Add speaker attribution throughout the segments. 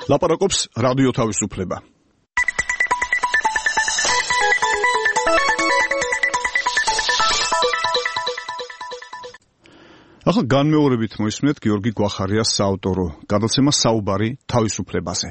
Speaker 1: ლაპარაკობს რადიო თავისუფლება. ახლა განმეორებით მოისმენთ გიორგი გვახარიას საავტორო გადაცემა საუბარი თავისუფლებაზე.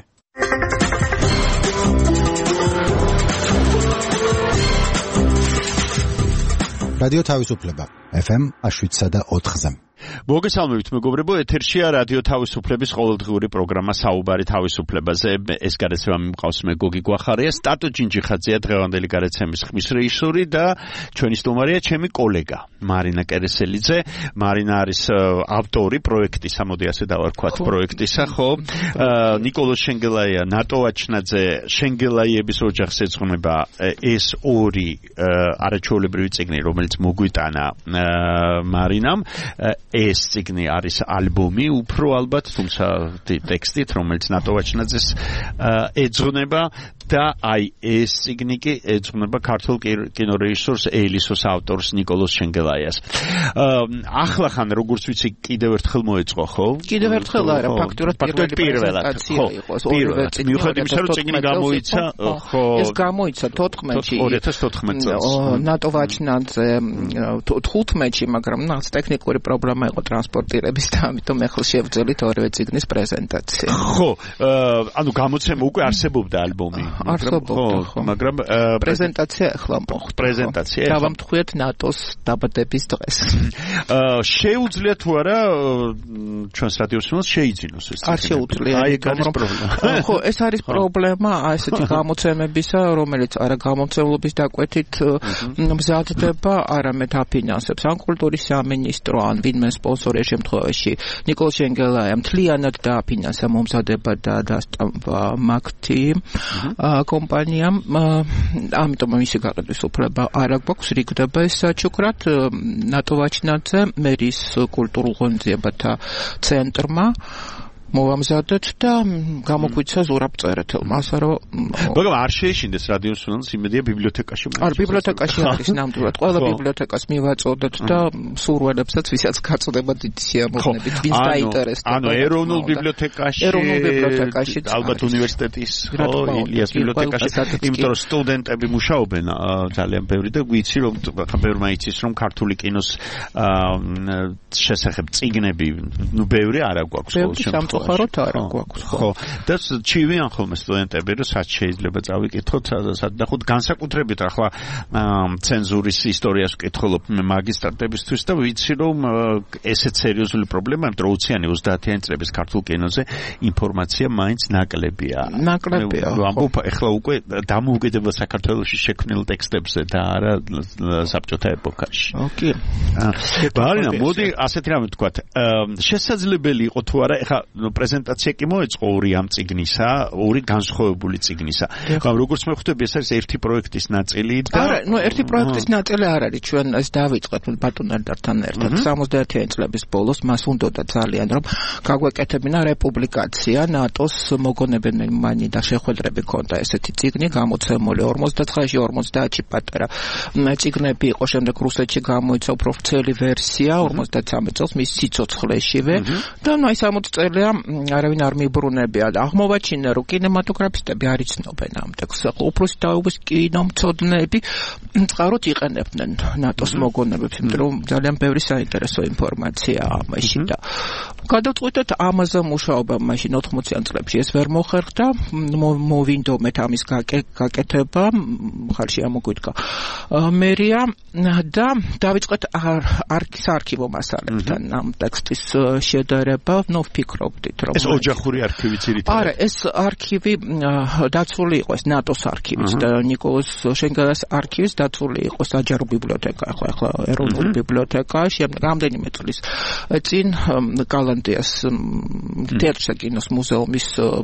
Speaker 2: რადიო თავისუფლება FM 7.4-ზე.
Speaker 3: მოგესალმებით მეგობრებო, ეთერშია რადიო თავისუფლების ყოველდღიური პროგრამა საუბარი თავისუფლებაზე. ეს გადაცემა მიმყავს მე გოგი გვახარია, სტატო ჯინჯიხაძეა დღევანდელი გადაცემის ხმის რეჟისორი და ჩვენი სტუმარია ჩემი კოლეგა მარინა კერესელიძე. მარინა არის ავტორი პროექტის, ამოდი ასე დავარქვათ პროექტისა, ხო? ნიკოლოზ შენგელაია, ნატო ვაჩნაძე, შენგელაიების ოჯახს ეძღვნება ეს ორი არაჩვეულებრივი წიგნი, რომელიც მოგვიტანა მარინამ. ეს წიგნი არის ალბომი, უფრო ალბათ, თუმცა ტექსტით, რომელიც ნატო ვაჩნაძეს ეძღვნება და აი ეს წიგნი კი ეძღვნება ქართულ კინორეჟისორს ელისოს ავტორს ნიკოლოზ შენგელაიას. ახლა ხან როგორც ვიცი კიდევ ერთხელ მოეწყო, ხო?
Speaker 4: კიდევ ერთხელ არა, ფაქტურად პრეზენტაცია იყოს.
Speaker 3: მიუხედავად იმისა, რომ წიგნი გამოიცა, ხო?
Speaker 4: ეს გამოიცა
Speaker 3: 2014 წელს.
Speaker 4: ნატო ვაჩნაძე 15-ში, მაგრამ რაღაც ტექნიკური პრობლემა იყო ტრანსპორტირების და ამიტომ ახლა შევძელით ორივე წიგნის პრეზენტაცია.
Speaker 3: ხო, ანუ გამოცემა უკვე არსებობდა ალბომი.
Speaker 4: არსებობდა, ხო,
Speaker 3: მაგრამ
Speaker 4: პრეზენტაცია ახლა მოხდა.
Speaker 3: პრეზენტაცია.
Speaker 4: დავამთხვიეთ ნატოს დაბადების დღეს.
Speaker 3: შეუძლია თუ არა ჩვენს რადიოსმენს შეიძინოს ეს?
Speaker 4: არ შეუძლია.
Speaker 3: აი ეს არის პრობლემა.
Speaker 4: ხო, ეს არის პრობლემა ესეთი გამოცემებისა, რომელიც არა გამომცემლობის დაკვეთით მზადდება, არამედ აფინანსებს ან კულტურის სამინისტრო, ან ვინმე სპონსორი შემთხვევაში ნიკოლოზ შენგელაიამ მთლიანად დააფინანსა მომზადება და დასტამბა მაგთი კომპანიამ, ამიტომ მისი გაყიდვის უფლება არ აქვს, რიგდება ეს საჩუქრად ნატო ვაჩნაძე მერის კულტურულ ღონისძიებათა ცენტრმა მოვამზადეთ და გამოგვიცა ზურაბ წერეთელმა, ასე რომ
Speaker 3: მაგრამ არ შეეშინდეს რადიოსმენს, იმედია ბიბლიოთეკაში.
Speaker 4: არ, ბიბლიოთეკაში არის ნამდვილად. ყველა ბიბლიოთეკას მივაწოდეთ და სურველებსაც, ვისაც გაწოდება დიდი სიამოვნებით, ვინც დაინტერესდება.
Speaker 3: ანუ ეროვნულ ბიბლიოთეკაში, ალბათ უნივერსიტეტის, ილიას ბიბლიოთეკაში, იმიტომ რომ სტუდენტები მუშაობენ ძალიან ბევრი და ვიცი რომ ბევრმა იცის რომ ქართული კინოს შესახებ წიგნები, ნუ ბევრი არ აქვს ყოველ შემთხვევაში.
Speaker 4: ხაროთ არა გვაქვს,
Speaker 3: ხო. და ჩივიან ხოლმე სტუდენტები, რომ სად შეიძლება წავიკითხოთ, სად ნახოთ, განსაკუთრებით ახლა ცენზურის ისტორიას ვკითხულობ მაგისტრატებისთვის და ვიცი რომ ესეც სერიოზული პრობლემაა, რომ 20-იანი 30-იანი წლების ქართულ კინოზე ინფორმაცია მაინც ნაკლებია.
Speaker 4: ნაკლებია.
Speaker 3: ამბობ ახლა უკვე დამოუკიდებელ საქართველოში შექმნილ ტექსტებზე და არა საბჭოთა ეპოქაში.
Speaker 4: ოკეი.
Speaker 3: ბარინა, მოდი ასეთი რამე ვთქვათ. შესაძლებელი იყო თუ არა, ეხლა პრეზენტაცია კი მოეწყო ორი ამ წიგნისა, ორი განსხვავებული წიგნისა. მაგრამ როგორც მე ხვდები, ეს არის ერთი პროექტის ნაწილი და
Speaker 4: არა, ნუ ერთი პროექტის ნაწილი არ არის. ჩვენ ეს დავიწყეთ ბატონ ერდართან ერთად 70-იანი წლების ბოლოს, მას უნდოდა ძალიან რომ გაგვეკეთებინა რეპუბლიკაცია ნატოს მოგონებენი და შეხვედრები ქონდა ესეთი წიგნი გამოცემული 49-ში, 50-ში პატარა წიგნები იყო, შემდეგ რუსეთში გამოიცა უფრო ვრცელი ვერსია 53 წელს მის სიცოცხლეშივე და ნუ აი 60 წელია არავინ არ მიბრუნებია და აღმოვაჩინა რომ კინემატოგრაფისტები არ იცნობენ ამ ტექსტს. უფროსი დაობის კინომცოდნეები წყაროდ იყენებდნენ ნატოს მოგონებებს, იმიტომ რომ ძალიან ბევრი საინტერესო ინფორმაცია ამაში და გადავწყვიტეთ ამაზე მუშაობა მაშინ 80-იან წლებში ეს ვერ მოხერხდა, მოვინდომეთ ამის გაკეთება, ხალხი ამოგვიდგა მერია და დავიწყეთ არქივო მასალებთან ამ ტექსტის შედარება, ნუ ვფიქრობდით რომ
Speaker 3: ეს ოჯახური არქივი ძირითადად.
Speaker 4: არა, ეს არქივი დაცული იყო, ეს ნატოს არქივის და ნიკოლოზ შენგელაიას არქივის დაცული იყო საჯარო ბიბლიოთეკა, ახლა ეროვნული ბიბლიოთეკა, შემდეგ რამდენიმე წლის წინ კალანდიას თეატრსა კინოს მუზეუმის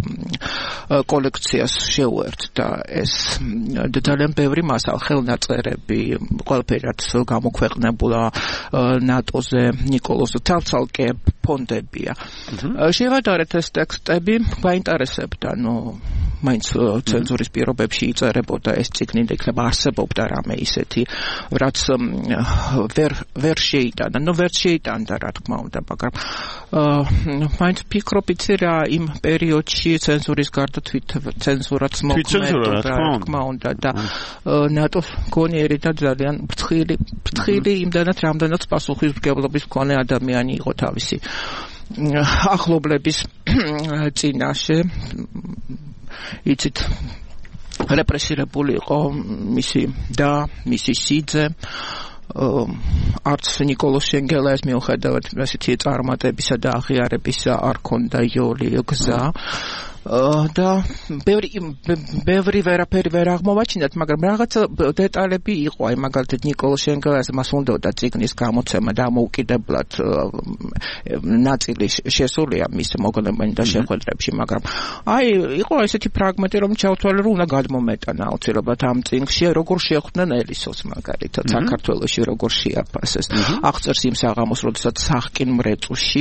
Speaker 4: კოლექციას შეუერთდა ეს და ძალიან ბევრი მასალა, ხელნაწერები, ყველაფერი რაც გამოქვეყნებულა ნატოზე, ნიკოლოზ ცალკე ფონდებია. შევადარეთ ეს ტექსტები, გაინტერესებდა, მაინც ცენზურის პირობებში იწერებოდა ეს წიგნი და იქნება არსებობდა რამე ისეთი რაც ვერ შეიტანა ვერ შეიტანდა რა თქმა უნდა მაგრამ მაინც ფიქრობ იცი რა იმ პერიოდში ცენზურის გარდა თვით ცენზურაც მოქმედობდა რა თქმა უნდა და ნატოს გონიერი და ძალიან ფრთხილი იმდანაც რამდენად პასუხისმგებლობის მქონე ადამიანი იყო თავისი ახლობლების წინაშე იცით რეპრესირებული იყო მისი და მისი სიძე არც ნიკოლოზ შენგელაის მიუხედავად ასეთი წარმატებისა და აღიარებისა არ ქონდა იოლი გზა და ბევრი ვერაფერი ვერ აღმოვაჩინეთ, მაგრამ რაღაც დეტალები იყო, აი მაგალითად ნიკოლოზ შენგელაიას მას უნდოდა წიგნის გამოცემა და ამოუკიდებლად ნაწილი შესულია მის მოგონებანი და შეხვედრებში, მაგრამ აი იყო ესეთი ფრაგმენტი, რომ ჩავთვალე, რომ უნდა გადმომეტანა აუცილებლად ამ წიგნში, როგორ შეხვდნენ ელისოს მაგალითად საქართველოში როგორ შეაფასეს. აღწერს იმ საღამოს, როდესაც სახკინ მრეწუში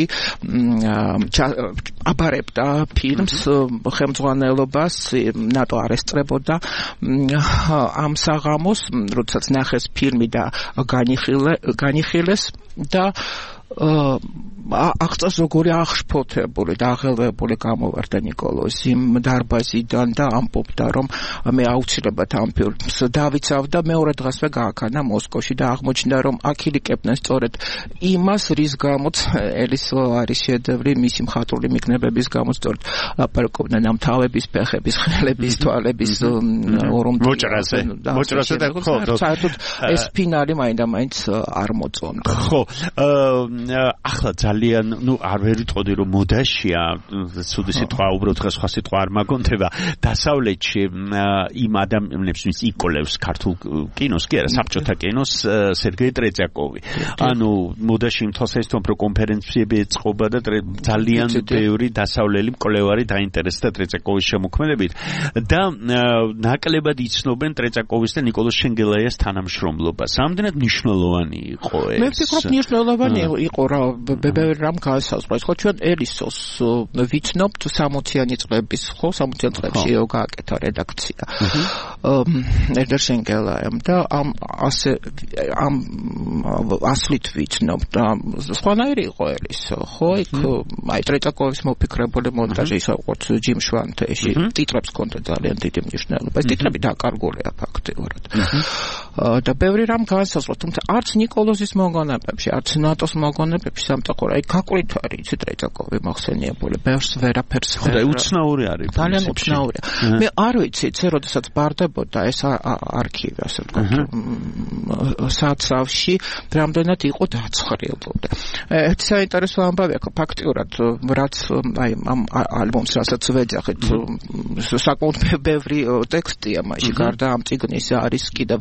Speaker 4: აბარებდა ფილმს ხელმძღვანელობას ნატო არესტრებოდა ამ საღამოს, როდესაც ნახეს ფილმი და განიხილეს და აღწერს როგორი აღშფოთებული და აღელვებული გამოვარდა ნიკოლოზ იმ დარბაზიდან და ამბობდა რომ მე აუცილებლად ამ ფილმს დავიცავ და მეორე დღესვე გააქანა მოსკოვში და აღმოჩნდა რომ აქილიკებდნენ სწორედ იმას რის გამოც ელისო არის შედევრი მისი მხატვრული მიგნებების გამოც სწორედ ლაპარაკობდნენ ამ თავების ფეხების ხელების თვალების
Speaker 3: მოჭრაზე და ხო
Speaker 4: საერთოდ ეს ფინალი მაინდა-მაინც არ მოწონდა
Speaker 3: ხო ახლა ძალიან არ ვერ ვიტყოდი რომ მოდაშია ცუდი სიტყვა უბრალოდ სხვა სიტყვა არ მაგონდება დასავლეთში იმ ადამიანებს ვინც იკოლევს ქართულ კინოს კი არა საბჭოთა კინოს სერგეი ტრეწაკოვი ანუ მოდაში იმ თვალსაჩინო კონფერენციები ეწყობა და ძალიან ბევრი დასავლელი მკვლევარი დაინტერესდა ტრეწაკოვის შემოქმედებით და ნაკლებად იცნობენ ტრეწაკოვის და ნიკოლოზ შენგელაიას თანამშრომლობას რამდენად მნიშვნელოვანი იყო ეს
Speaker 4: მე ვფიქრობ მნიშვნელოვანი იყო რა ბევრი რამ განსაზღვრა ხო ჩვენ ელისოს ვიცნობთ 60-იანი წლების ხო 60-იან წლებში გააკეთა რედაქცია ედერ შენგელაიამ და ამ ასლით ვიცნობთ და სხვანაირი იყო ელისო ხო იქ აი ტრეწაკოვის მოფიქრებული მონტაჟი ისე როგორც ჯიმ შვანთეში ტიტრებს ჰქონდა ძალიან დიდი მნიშვნელობა ეს ტიტრები დაკარგულია ფაქტიურად და ბევრი რამ განსაზღვრა თუმცა არც ნიკოლოზის მოგონებებში არც ნატოს მოგონებებში სამწუხაროდ აი გაკვით არის იცით ტრეწაკოვი მოხსენიებული ბევრს ვერაფერს
Speaker 3: ხოდა უცნაური არის
Speaker 4: ძალიან უცნაურია მე არ ვიცი იცი როდესაც ბარდებოდა ეს არქივი ასე ვთქვათ საცავში რამდენად იყო დაცხრილული ეს საინტერესო ამბავია ფაქტიურად რაც აი ამ ალბომს რასაც ვეძახით საკმაოდ ბევრი ტექსტია მასში გარდა ამ წიგნის არის კიდევ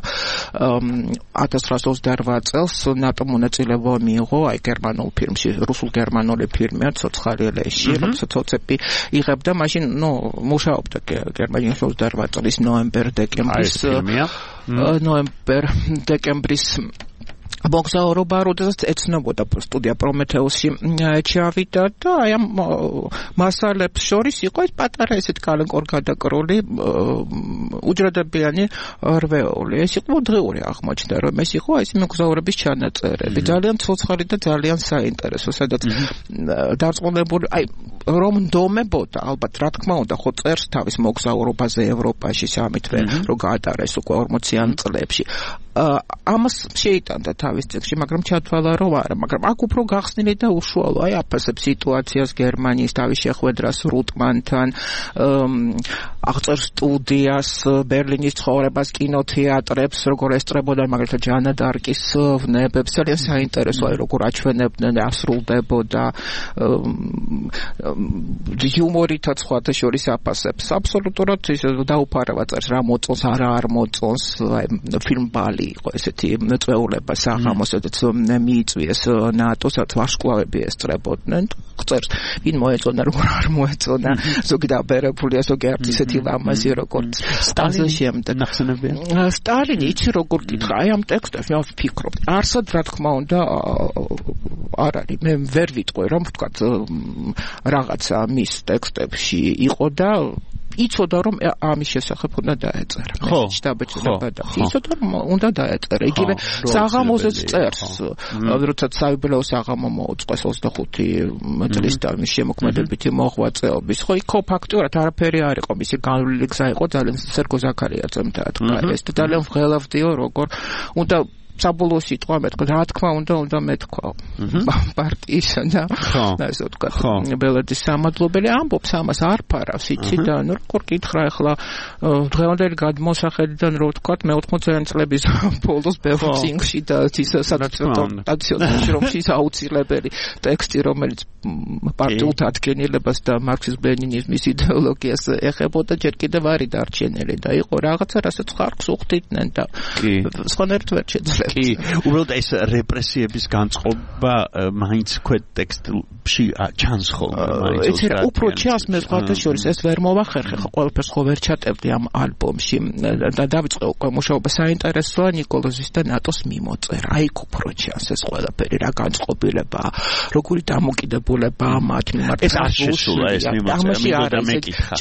Speaker 4: 1928 წელს ნატო მონაწილეობა მიიღო აი გერმანულ ფილმში რუსულ-გერმანული ფილმია ცოცხალელეში როდესაც ოცეპი იღებდა მაშინ მუშაობდა გერმანიაში 28 წლის ნოემბერ-დეკემბრის მოგზაურობა, როდესაც ეცნობოდა სტუდია პრომეთეუსში ჩავიდა და აი ამ მასალებს შორის იყო ეს პატარა ესეთ კალენკორ გადაკრული უჯრედებიანი რვეული. ეს იყო დღეური აღმოჩნდა, რომ ეს იყო ეს მოგზაურების ჩანაწერები. ძალიან ცოცხალი და ძალიან საინტერესო, სადაც დარწმუნებული, აი რომ დომებოდა, ალბათ რა თქმა უნდა, ხო წერს თავის მოგზაურობაზე ევროპაში 3 თვე, რომ გაატარეს უკვე 40-იან წლებში. ამას შეიტანდა თავის წიგნში, მაგრამ ჩათვალა რომ არა, მაგრამ აქ უფრო გახსნილი და უშუალო, აი აფასებს სიტუაციას გერმანიის თავის შეხვედრას რუტმანთან, აღწერს სტუდიას, ბერლინის ცხოვრებას, კინოთეატრებს, როგორ ესწრებოდა მაგალითად ჟანა დარკის ვნებებს, ძალიან საინტერესო, აი როგორ აჩვენებდნენ, ასრულდებოდა იუმორითაც სხვათა შორის აფასებს. აბსოლუტურად დაუფარავა წერს, რა მოწონს, არ მოწონს, აი ფილმ ბალი იყო ესეთი წვეულება საღამოს, სადაც მიიწვიეს ნატოსაც ვარსკვლავები ესწრებოდნენ. წერს, ვინ მოეწონა, როგორ არ მოეწონა, ზოგი დაბერებულია, ზოგი არც ისეთი ლამაზი, როგორც სტალინი. სტალინი იცი როგორ კითხა, აი ამ ტექსტებს მე ვფიქრობ. არსად რა თქმა უნდა არ არის. მე ვერ ვიტყვი, რომ ვთქვათ რაღაცა მის ტექსტებში იყო და იცოდა რომ ამის შესახებ უნდა დაეწერა. შტაბ-ეჭვება და იცოდა რომ უნდა დაეწერა. იგივე საღამოზეც წერს, როცა საიუბილეო საღამო მოუწყვეს 25 წლის და მის შემოქმედებითი მოღვაწეობის. ხო, იქ ფაქტურად არაფერი არ იყო, მისი განვლილი გზა იყო ძალიან სერგო ზაქარიაძემ დაადგა ეს და ძალიან ვღელავდიო როგორ უნდა საბოლოო სიტყვა მეთქვა, რა თქმა უნდა მეთქვა პარტიისა და ასე ვთქვათ, ბელადის სამადლობელი ამბობს ამას არ ფარავს, იცი და ნუ როგორ კითხრა ახლა დღევანდელი გადმოსახედიდან რო ვთქვათ მე-80-იანი წლების ბოლოს ბელსინგში და სატაციონალში რომ ის აუცილებელი ტექსტი რომელიც პარტიულ დადგენილებას და მარქსიზმ-ლენინიზმის იდეოლოგიას ეხებოდა ჯერ კიდევ არის დარჩენილი და იყო რაღაცა რასაც ხარკს უხდიდნენ და სხვანაირად ვერ შეძლებს.
Speaker 3: კი, უბრალოდ ეს რეპრესიების განწყობა მაინც ქვეთ ტექსტში ჩანს ხოლმე მაინც.
Speaker 4: ეს უფრო ჩანს მე სხვათაშორის ეს ვერ მოვახერხე ხო ყველაფერს ხო ვერ ჩატებდი ამ ალბომში და დავიწყე უკვე მუშაობა საინტერესოა ნიკოლოზის და ნატოს მიმოწერა. აი უფრო ჩანს ეს ყველაფერი რა განწყობილება, როგორი დამოკიდებულება მათ მიმართ.
Speaker 3: ეს არ შესულა ეს მიმოწერა, მინდოდა მეკითხა.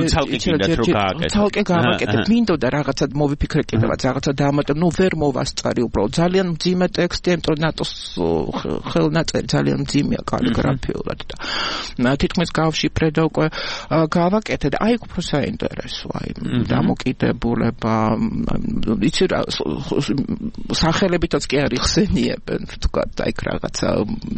Speaker 3: ცალკე
Speaker 4: გავაკეთებ, მინდოდა რაღაცად მოვიფიქრე კიდევაც რაღაცა დამატებ, ნუ ვერ მოვასწარი ძალიან მძიმე ტექსტი, იმიტომ რომ ნატოს ხელნაწერი ძალიან მძიმეა კალიგრაფიულად და თითქმის გავშიფრე და უკვე გავაკეთე და აი უფრო საინტერესოა დამოკიდებულება, იცი რა სახელებითაც კი არ იხსენიებენ, ვთქვათ, აი რაღაცა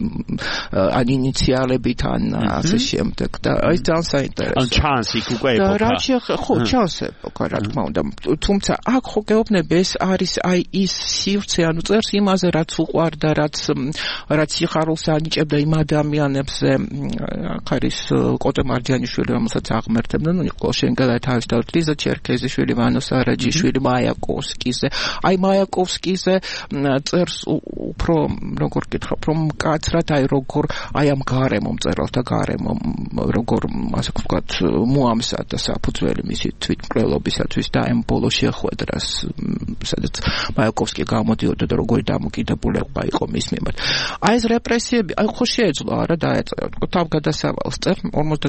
Speaker 4: ან ინიციალებით ან ასე შემდეგ და აი ძალიან საინტერესოა.
Speaker 3: ან ჩანს იქ უკვე ეპოქა.
Speaker 4: ხო, ჩანს ეპოქა, რა თქმა უნდა. თუმცა აქ ხო გეუბნები ეს არის აი ის სივრცე, ანუ წერს იმაზე, რაც უყვარდა, რაც სიხარულს ანიჭებდა იმ ადამიანებზე, აქ არის კოტე მარჯანიშვილი, რომელსაც აღმერთებდნენ, ნიკოლოზ შენგელაი თავისთავად, ლიზა ჩერქეზიშვილი, ვანო სარაჯიშვილი, მაიაკოვსკიზე. აი მაიაკოვსკიზე წერს უფრო როგორ გითხრათ, რომ მკაცრად, აი როგორ აი ამ გარემომ მწერალთა გარემომ როგორ ასე ვთქვათ, მოამზადა საფუძველი მისი თვითმკვლელობისათვის და ამ ბოლო შეხვედრას, სადაც მაიაკოვსკი გამოდიოდა და როგორი დამოკიდებულება იყო მის მიმართ. აი ეს რეპრესიები, აი ხო შეეძლო არა დაეწერა, თავგადასავალს წერ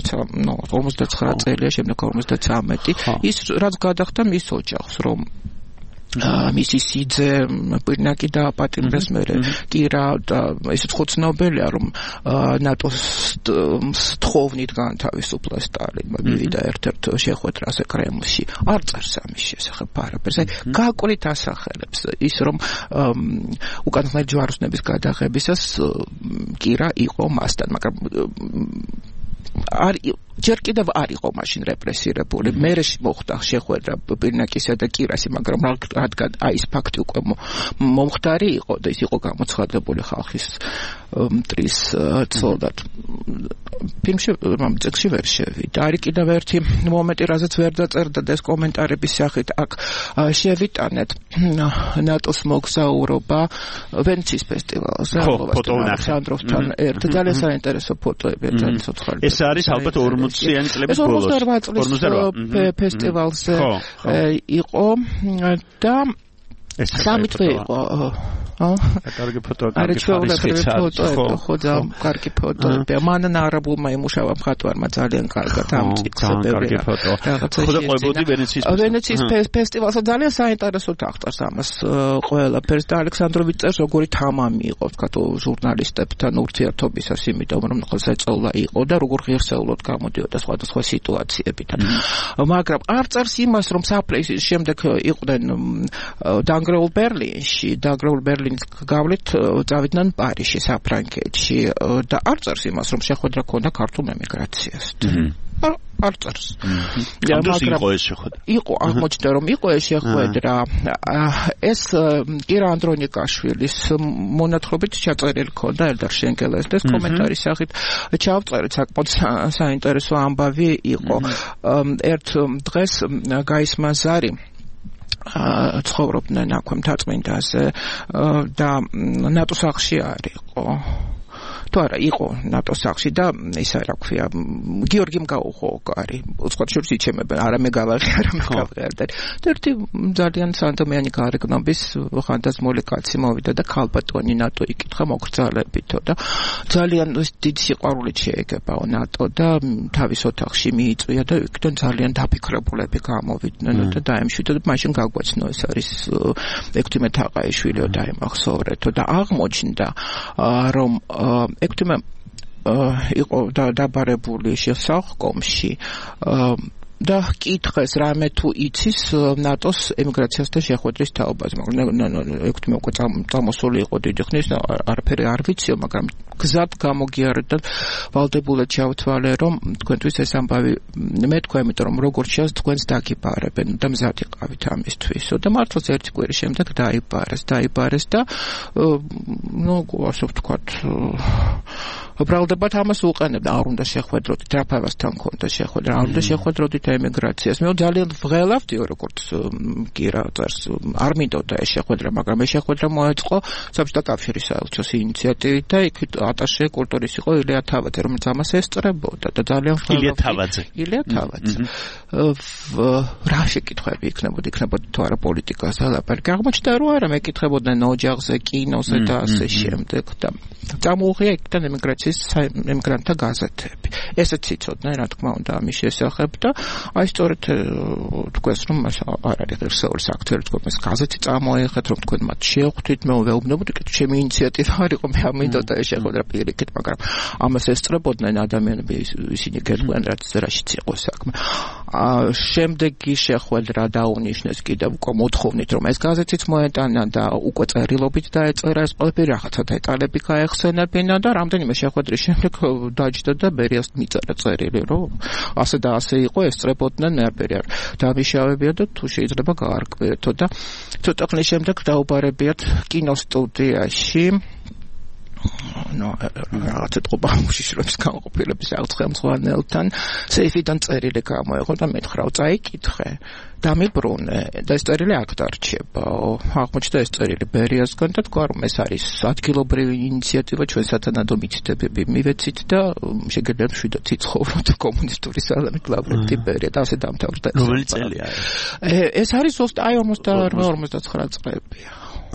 Speaker 4: 59 წელია, შემდეგ 53. ის რაც გადახდა მის ოჯახს, რომ მისი სიძე პირნაკი დააპატიმრეს მერე კი რა და ისიც ხო ცნობილია რომ ნატოს თხოვნით განთავისუფლეს სტალინმა მივიდა ერთ-ერთ შეხვედრაზე კრემლში არ წერს ამის შესახებ არაფერს აი გაკვირით ასახელებს ის რომ უკანასკნელი ჯვაროსნების გადაღებისას კი რა იყო მასთან მაგრამ ჯერ კიდევ არ იყო მაშინ რეპრესირებული. მერე მოხდა შეხვედრა პირნაკისა და კირასი, მაგრამ რადგან აი ეს ფაქტი უკვე მომხდარი იყო და ის იყო გამოცხადებული ხალხის მტრის ცოდად. ფილმში წიგნში ვერ შევიდა. არის კიდევ ერთი მომენტი, რაზეც ვერ დაწერდა და ეს კომენტარების სახით აქ შევიტანეთ ნატოს მოგზაურობა ვენეციის ფესტივალზე. ალექსანდროვთან ერთად ძალიან საინტერესო ფოტოებია, ძალიან ცოცხალი.
Speaker 3: ეს არის ალბათ 40-იანი წლების ბოლოს.
Speaker 4: 48 წლის ფესტივალზე იყო და სამი თვე იყო.
Speaker 3: კარგი ფოტოა, კარგი
Speaker 4: ხო და კარგი ფოტოები. მანან არაბულმა იმუშავა მხატვარმა ძალიან კარგად ამ წიგნზე.
Speaker 3: კარგი ფოტო. ხო და ყვებოდი ვენეციის
Speaker 4: ფესტივალზე ძალიან საინტერესოდ აღწერს ამას ყველაფერს და ალექსანდროვიჩ წერს როგორი თამამი იყო ვთქვათ ჟურნალისტებთან ურთიერთობისას, იმიტომ რომ ხელსაწყოლა იყო და როგორ ღირსეულად გამოდიოდა სხვადასხვა სიტუაციებიდან. მაგრამ არ წერს იმას, რომ საფლეის შემდეგ იყვნენ დანგრეულ ბერლინში, დანგრეულ ბერლინში გავლით წავიდნენ პარიზში, საფრანგეთში და არ წერს იმას, რომ შეხვედრა ჰქონდა ქართულ ემიგრაციასთან. არ წერს.
Speaker 3: მაგრამ იყო ეს შეხვედრა.
Speaker 4: იყო, აღმოჩნდა რომ იყო ეს შეხვედრა. ეს კირა ანდრონიკაშვილის მონათხრობით ჩაწერილი ჰქონდა ელდარ შენგელაის და ეს კომენტარის სახით ჩავწერეთ, საკმაოდ საინტერესო ამბავი იყო. ერთ დღეს გაისმაზარი ცხოვრობდნენ აქვე მთაწმინდაზე და ნატოს სახლში არისო თუ არა იყო ნატოს სახლში და ისა რა ქვია გიორგიმ გაუღო კარი უცხოეთ შორის იჩემებენ არა მე გავაღიარ და ერთი ძალიან სანდომიანი გარეგნობის ხანდაზმული კაცი მოვიდა და ქალბატონი ნატო იკითხა მოგრძალებითო და ძალიან დიდი სიყვარულით შეეგებაო ნატო და თავის ოთახში მიიწვია და იქიდან ძალიან დაფიქრებულები გამოვიდნენ და დაემშვიდო და მაშინ გაგვაცნო ეს არის ექვთიმე თაყაიშვილიო დაემახსოვრეთო და აღმოჩნდა რომ ექვთიმე იყო დაბარებული შესახკომში და კითხეს რამე თუ იცის ნატოს ემიგრაციას და შეხვედრის თაობაზე მაგრამ ექვთიმე უკვე წამოსული იყო დიდი ხნის არაფერი არ ვიციო მაგრამ გზად გამოგიარეთ და ვალდებულად ჩავთვალე რომ თქვენთვის ეს ამბავი მეთქვა იმიტომ რომ როგორც შევს თქვენს დაგიბარებენ და მზად იყავით ამისთვისო და მართლაც ერთი კვირის შემდეგ დაიბარეს და ასე ვთქვათ უბრალოდ ამას უყენებდა არ უნდა შეხვედროდით რაფავასთან ქონდა შეხვედრა არ უნდა შეხვედროდით ემიგრაციას მე ძალიან ვღელავდიო როგორც კი რა წერს არ მინდოდა ეს შეხვედრა მაგრამ ეს შეხვედრა მოეწყო საბჭოთა კავშირის საელჩოს ინიციატივით და იქ ატაშე კულტურის იყო ილია თავაძე რომელიც ამას ესწრებოდა და ძალიან
Speaker 3: ილია თავაძე
Speaker 4: რა შეკითხვები იქნებოდა თუ არა პოლიტიკას ალაპარაკი აღმოჩნდა რომ არა მეკითხებოდნენ ოჯახზე კინოზე და ასე შემდეგ და წამოუღია იქიდან ემიგრანტთა გაზეთები ესეც იცოდნენ რა თქმა უნდა ამის შესახებ და აი სწორედ თქვენს რომ არ არის ღირსეული საქმე თქვენს გაზეთი წამოიღეთ რომ თქვენ მათ შეხვდით მე ვეუბნებოდი კი ჩემი ინიციატივა არ იყო მე ამინდოდა ეს შეხვედრა პირიქით მაგრამ ამას ესწრებოდნენ ადამიანები ისინი გეტყვიან რაშიც იყო საქმე შემდეგი შეხვედრა დაუნიშნეს კიდევ უკვე მოთხოვნით რომ ეს გაზეთიც მოეტანა და უკვე წერილობით დაეწერა ეს ყველაფერი რაღაცა დეტალები გაეხსენებინა და რამდენიმე შეხვედრის შემდეგ დაჯდა და ბერიას მიწერა წერილი რომ ასე და ასე იყო ესწრებოდნენ ნებერი არ დამიშავებია და თუ შეიძლება გაარკვიეთო და ცოტა ხნის შემდეგ დაუბარებიათ კინოსტუდიაში რაღაცა ტყობა მუშიშრობის განყოფილების აღწევამწვანელთან სეიფიდან წერილი გამოეღო და მეთხრა წაიკითხე დამიბრუნე და ეს წერილი აქ დარჩებაო აღმოჩნდა ეს წერილი ბერიასგან და თქვა რომ ეს არის ადგილობრივი ინიციატივა ჩვენ სათანადო მითითებები მივეცით და შეგიძლიათ მშვიდად იცხოვროთ კომუნისტური სალამით ლავრენტი ბერია და ასე დამთავრდა
Speaker 3: რომელი წელია
Speaker 4: ეს არის 58-59 წლებია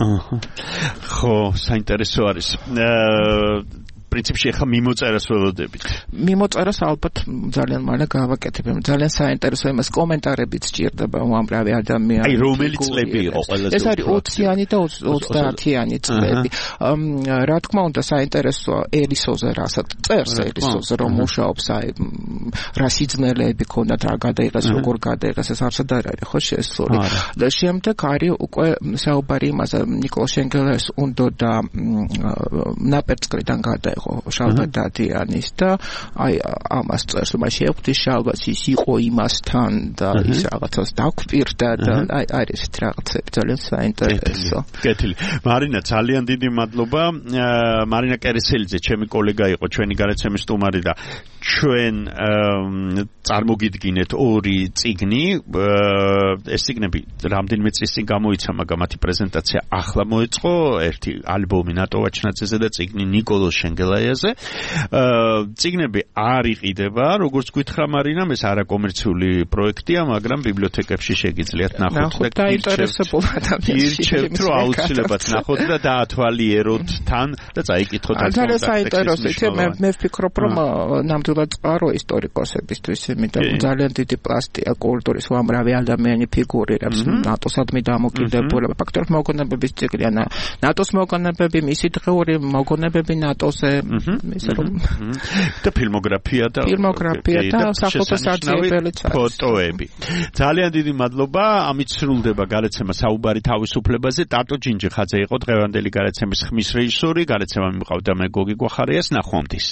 Speaker 3: ხო საინტერესო არის პრინციპში ახლა მიმოწერას ველოდებით.
Speaker 4: მიმოწერას ალბათ ძალიან მალე გავაკეთებ. ძალიან საინტერესო იმას კომენტარებიც სჭირდება უამრავი ადამიანი.
Speaker 3: აი რომელი წლები იყო ყველაზე
Speaker 4: ეს არის 20-იანი და 30-იანი წლები. რა თქმა უნდა საინტერესოა ელისოზე რასაც წერს ელისოზე რომ მუშაობს აი რა სიძნელეები ქონდათ რა გადაიღეს როგორ გადაიღეს ეს არსად არ არის ხო შესული. და შემდეგ არის უკვე საუბარი იმაზე ნიკოლოზ შენგელეს უნდა და ნაპერწკრიდან გადაიღო შალვა დადიანის და აი ამას წერს რომ შეხვდის შალვას ის იყო იმასთან და ის რაღაცას დაგვპირდა და აი არის ეს რაღაცები ძალიან საინტერესო.
Speaker 3: კეთილი. მარინა ძალიან დიდი მადლობა. მარინა კერესელიძე ჩემი კოლეგა იყო ჩვენი გარეთ სტუმარი და ჩვენ წარმოგიდგინეთ ორი წიგნი ეს წიგნები რამდენიმე წლის წინ გამოიცა მაგრამ მათი პრეზენტაცია ახლა მოეწყო ერთი ალბომი ნატო ვაჩნაძეზე და წიგნი ნიკოლოზ შენგელაიაზე წიგნები არ იყიდება როგორც გითხრა მარინამ ეს არაკომერციული პროექტია მაგრამ ბიბლიოთეკებში შეგიძლიათ ნახოთ
Speaker 4: და ინტერესებულ ადამიანებს
Speaker 3: რომ აუცილებლად ნახოთ და დაათვალიეროთ თან და წაიკითხოთ
Speaker 4: ძალიან საინტერესო მე ვფიქრობ რომ ნამდვილად წყარო ისტორიკოსებისთვის იმიტომ ძალიან დიდი პლასტია კულტურის უამრავი ადამიანი ფიგურირებს ნატოსადმი დამოკიდებულება ფაქტორად მოგონებების ციკლი ან ნატოს მოგონებები მისი დღეური მოგონებები ნატოზე ისე რომ
Speaker 3: და ფილმოგრაფია და
Speaker 4: სახელმწიფო საძიებელიც არის
Speaker 3: ფოტოები ძალიან დიდი მადლობა ამით სრულდება გარეთცემა საუბარი თავისუფლებაზე ტატო ჯინჯიხაძე იყო დღევანდელი გარეთცემის ხმის რეჟისორი გარეთცემა მიმყავდა მე გოგი გვახარიას ნახვამდის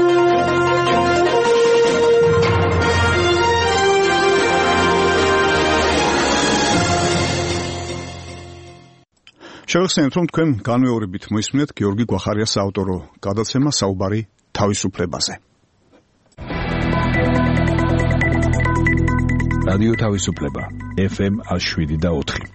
Speaker 1: შევახსენებთ, რომ თქვენ განმეორებით მოისმინეთ გიორგი გვახარიას საავტორო გადაცემა საუბარი თავისუფლებაზე.
Speaker 2: რადიო თავისუფლება FM 107.4.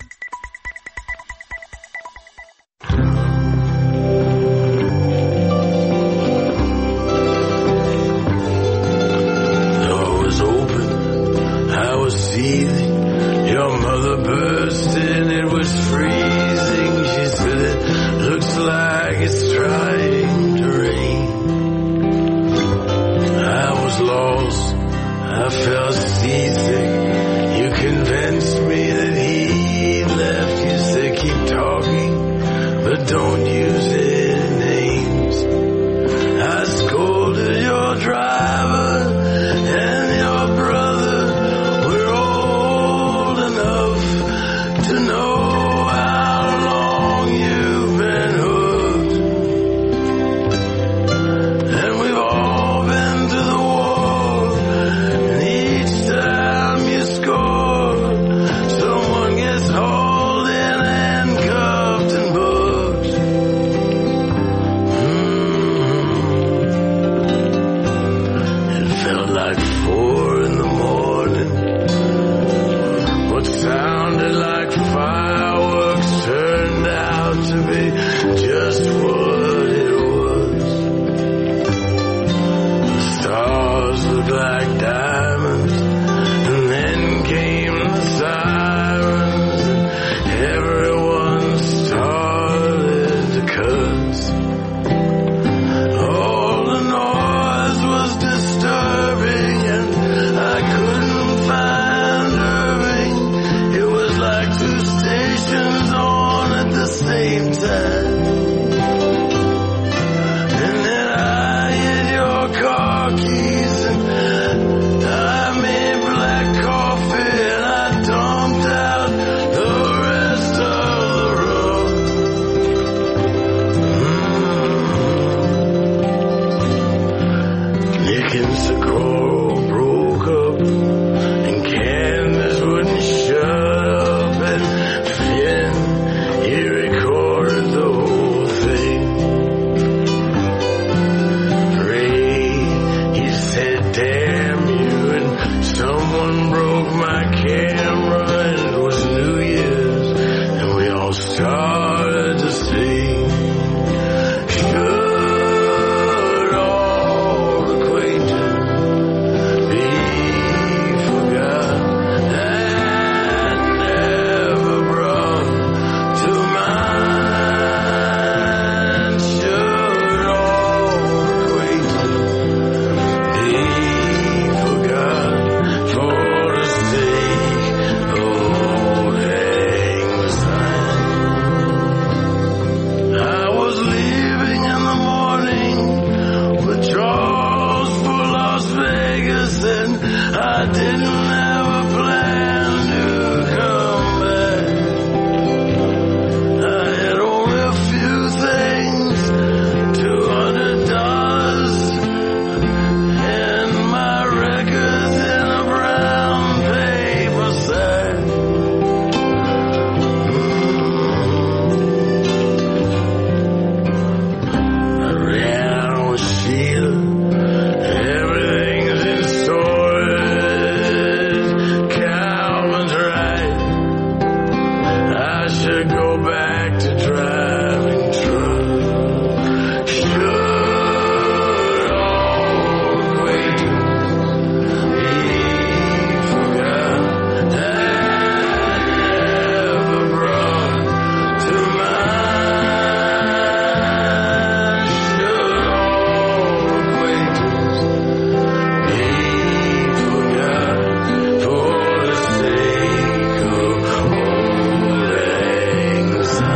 Speaker 5: world broke up and Candace wouldn't shut up, and Finn, he recorded the whole thing. Ray, he said, damn you, and someone broke my camera, and it was New Year's, and we all started to sing. Should all acquaintance be forgot and never brought to mind? Should all acquaintance be forgot for the sake of old Lang Syne? I was leaving in the morning with Charles for Las Vegas, and I didn't have a plan to come back. I had only a few things, $200 and my records in a brown paper sack. I ran with Sheila, everything's in storage. Calvin's right, I should go back to driving truck. Should all acquaintance be forgot and never brought to mind? Should all acquaintance be forgot for the sake of old Lang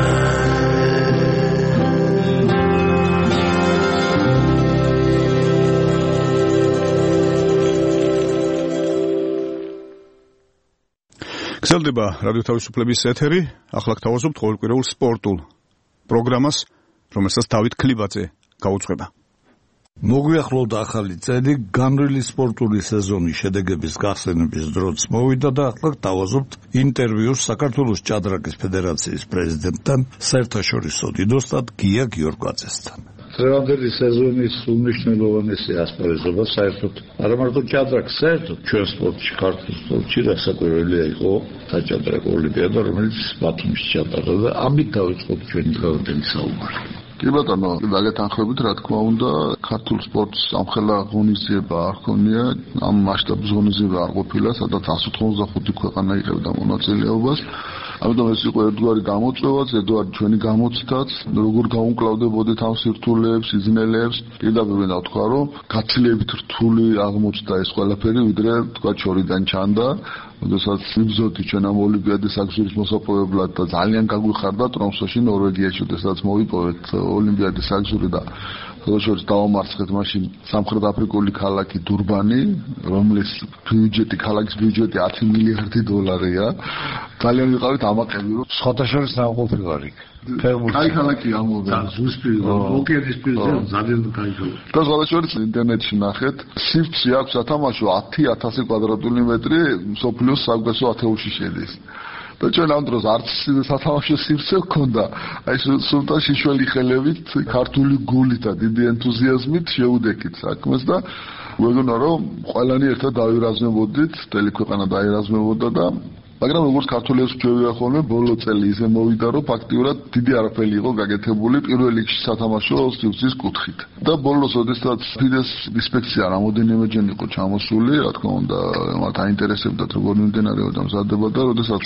Speaker 1: გრძელდება რადიო თავისუფლების ეთერი. ახლა გთავაზობთ ყოველკვირეულ სპორტულ პროგრამას, რომელსაც დავით ქლიბაძე გაუძღვება.
Speaker 2: მოგვიახლოვდა ახალი წელი, განვლილი სპორტული სეზონის შედეგების გახსენების დროც მოვიდა და ახლა გთავაზობთ ინტერვიუს საქართველოს ჭადრაკის ფედერაციის პრეზიდენტთან, საერთაშორისო დიდოსტატ გია გიორგვაძესთან.
Speaker 6: დღევანდელი სეზონის უმნიშვნელოვანესი ასპარეზობა საერთოდ არა მარტო ჭადრაკს, საერთოდ ჩვენ სპორტში, ქართულ სპორტში რასაკვირველია იყო საჭადრაკო ოლიმპიადა, რომელიც ბათუმში ჩატარდა და ამით დავიწყოთ ჩვენი დღევანდელი საუბარი.
Speaker 7: კი ბატონო, დაგეთანხმებით, რა თქმა უნდა, ქართულ სპორტს ამხელა ღონისძიება არ ჰქონია, ამ მასშტაბის ღონისძიება არ ყოფილა, სადაც 185 ქვეყანა იღებდა მონაწილეობას. ამიტომ ეს იყო ერთგვარი გამოწვევაც, ერთგვარი ჩვენი გამოცდაც, როგორ გავუმკლავდებოდით ამ სირთულეებს, სიზნელეებს. პირდაპირ მინდა ვთქვა, რომ გაცილებით რთული აღმოჩნდა ეს ყველაფერი, ვიდრე თქვა შორიდან ჩანდა. როდესაც ვიბრძოდი ჩვენ ამ ოლიმპიადის აგზურის მოსაპოვებლად და ძალიან გაგვიხარდა ტრომსოში, ნორვეგიაში, როდესაც მოვიპოვეთ ოლიმპიადის აგზური და შორის დავამარცხეთ მაშინ სამხრეთ აფრიკული ქალაქი დურბანი, რომლის ქალაქის ბიუჯეტი 10 მილიარდი დოლარია. ძალიან ვიყავით ამაყები, რომ
Speaker 6: სხვადასხვა ნაყოფი ვარ იქ.
Speaker 7: კაი ქალაქი ამოვიდა.
Speaker 6: ზუსტი, ოკეანის პირზე ძალიან კაი ქალაქი.
Speaker 7: და სხვადასხვა ინტერნეტში ნახეთ, სივრცე აქვს სათამაშო 10,000 კვადრატული მეტრი, მსოფლიოს საუკეთესო 10-ში შედის. და ჩვენ ამ დროს არც სათამაშო სივრცე გქონდა. აი სულთა შიშველი ხელებით, ქართული გულით და დიდი ენთუზიაზმით შეუდექით საქმეს და მეგონა რომ ყველანი ერთად დავირაზმებოდით, მთელი ქვეყანა დაირაზმებოდა და მაგრამ როგორც ქართველებს ჩვევია ხოლმე ბოლო წელი ისე მოვიდა რომ ფაქტიურად დიდი არაფერი იყო გაკეთებული პირველ რიგში სათამაშო სივრცის კუთხით. და ბოლოს ოდესაც ფიდეს ინსპექცია რამოდენიმეჯერ იყო ჩამოსული, რა თქმა უნდა, მათ აინტერესებდათ როგორ მიმდინარეობდა მზადება და ოდესაც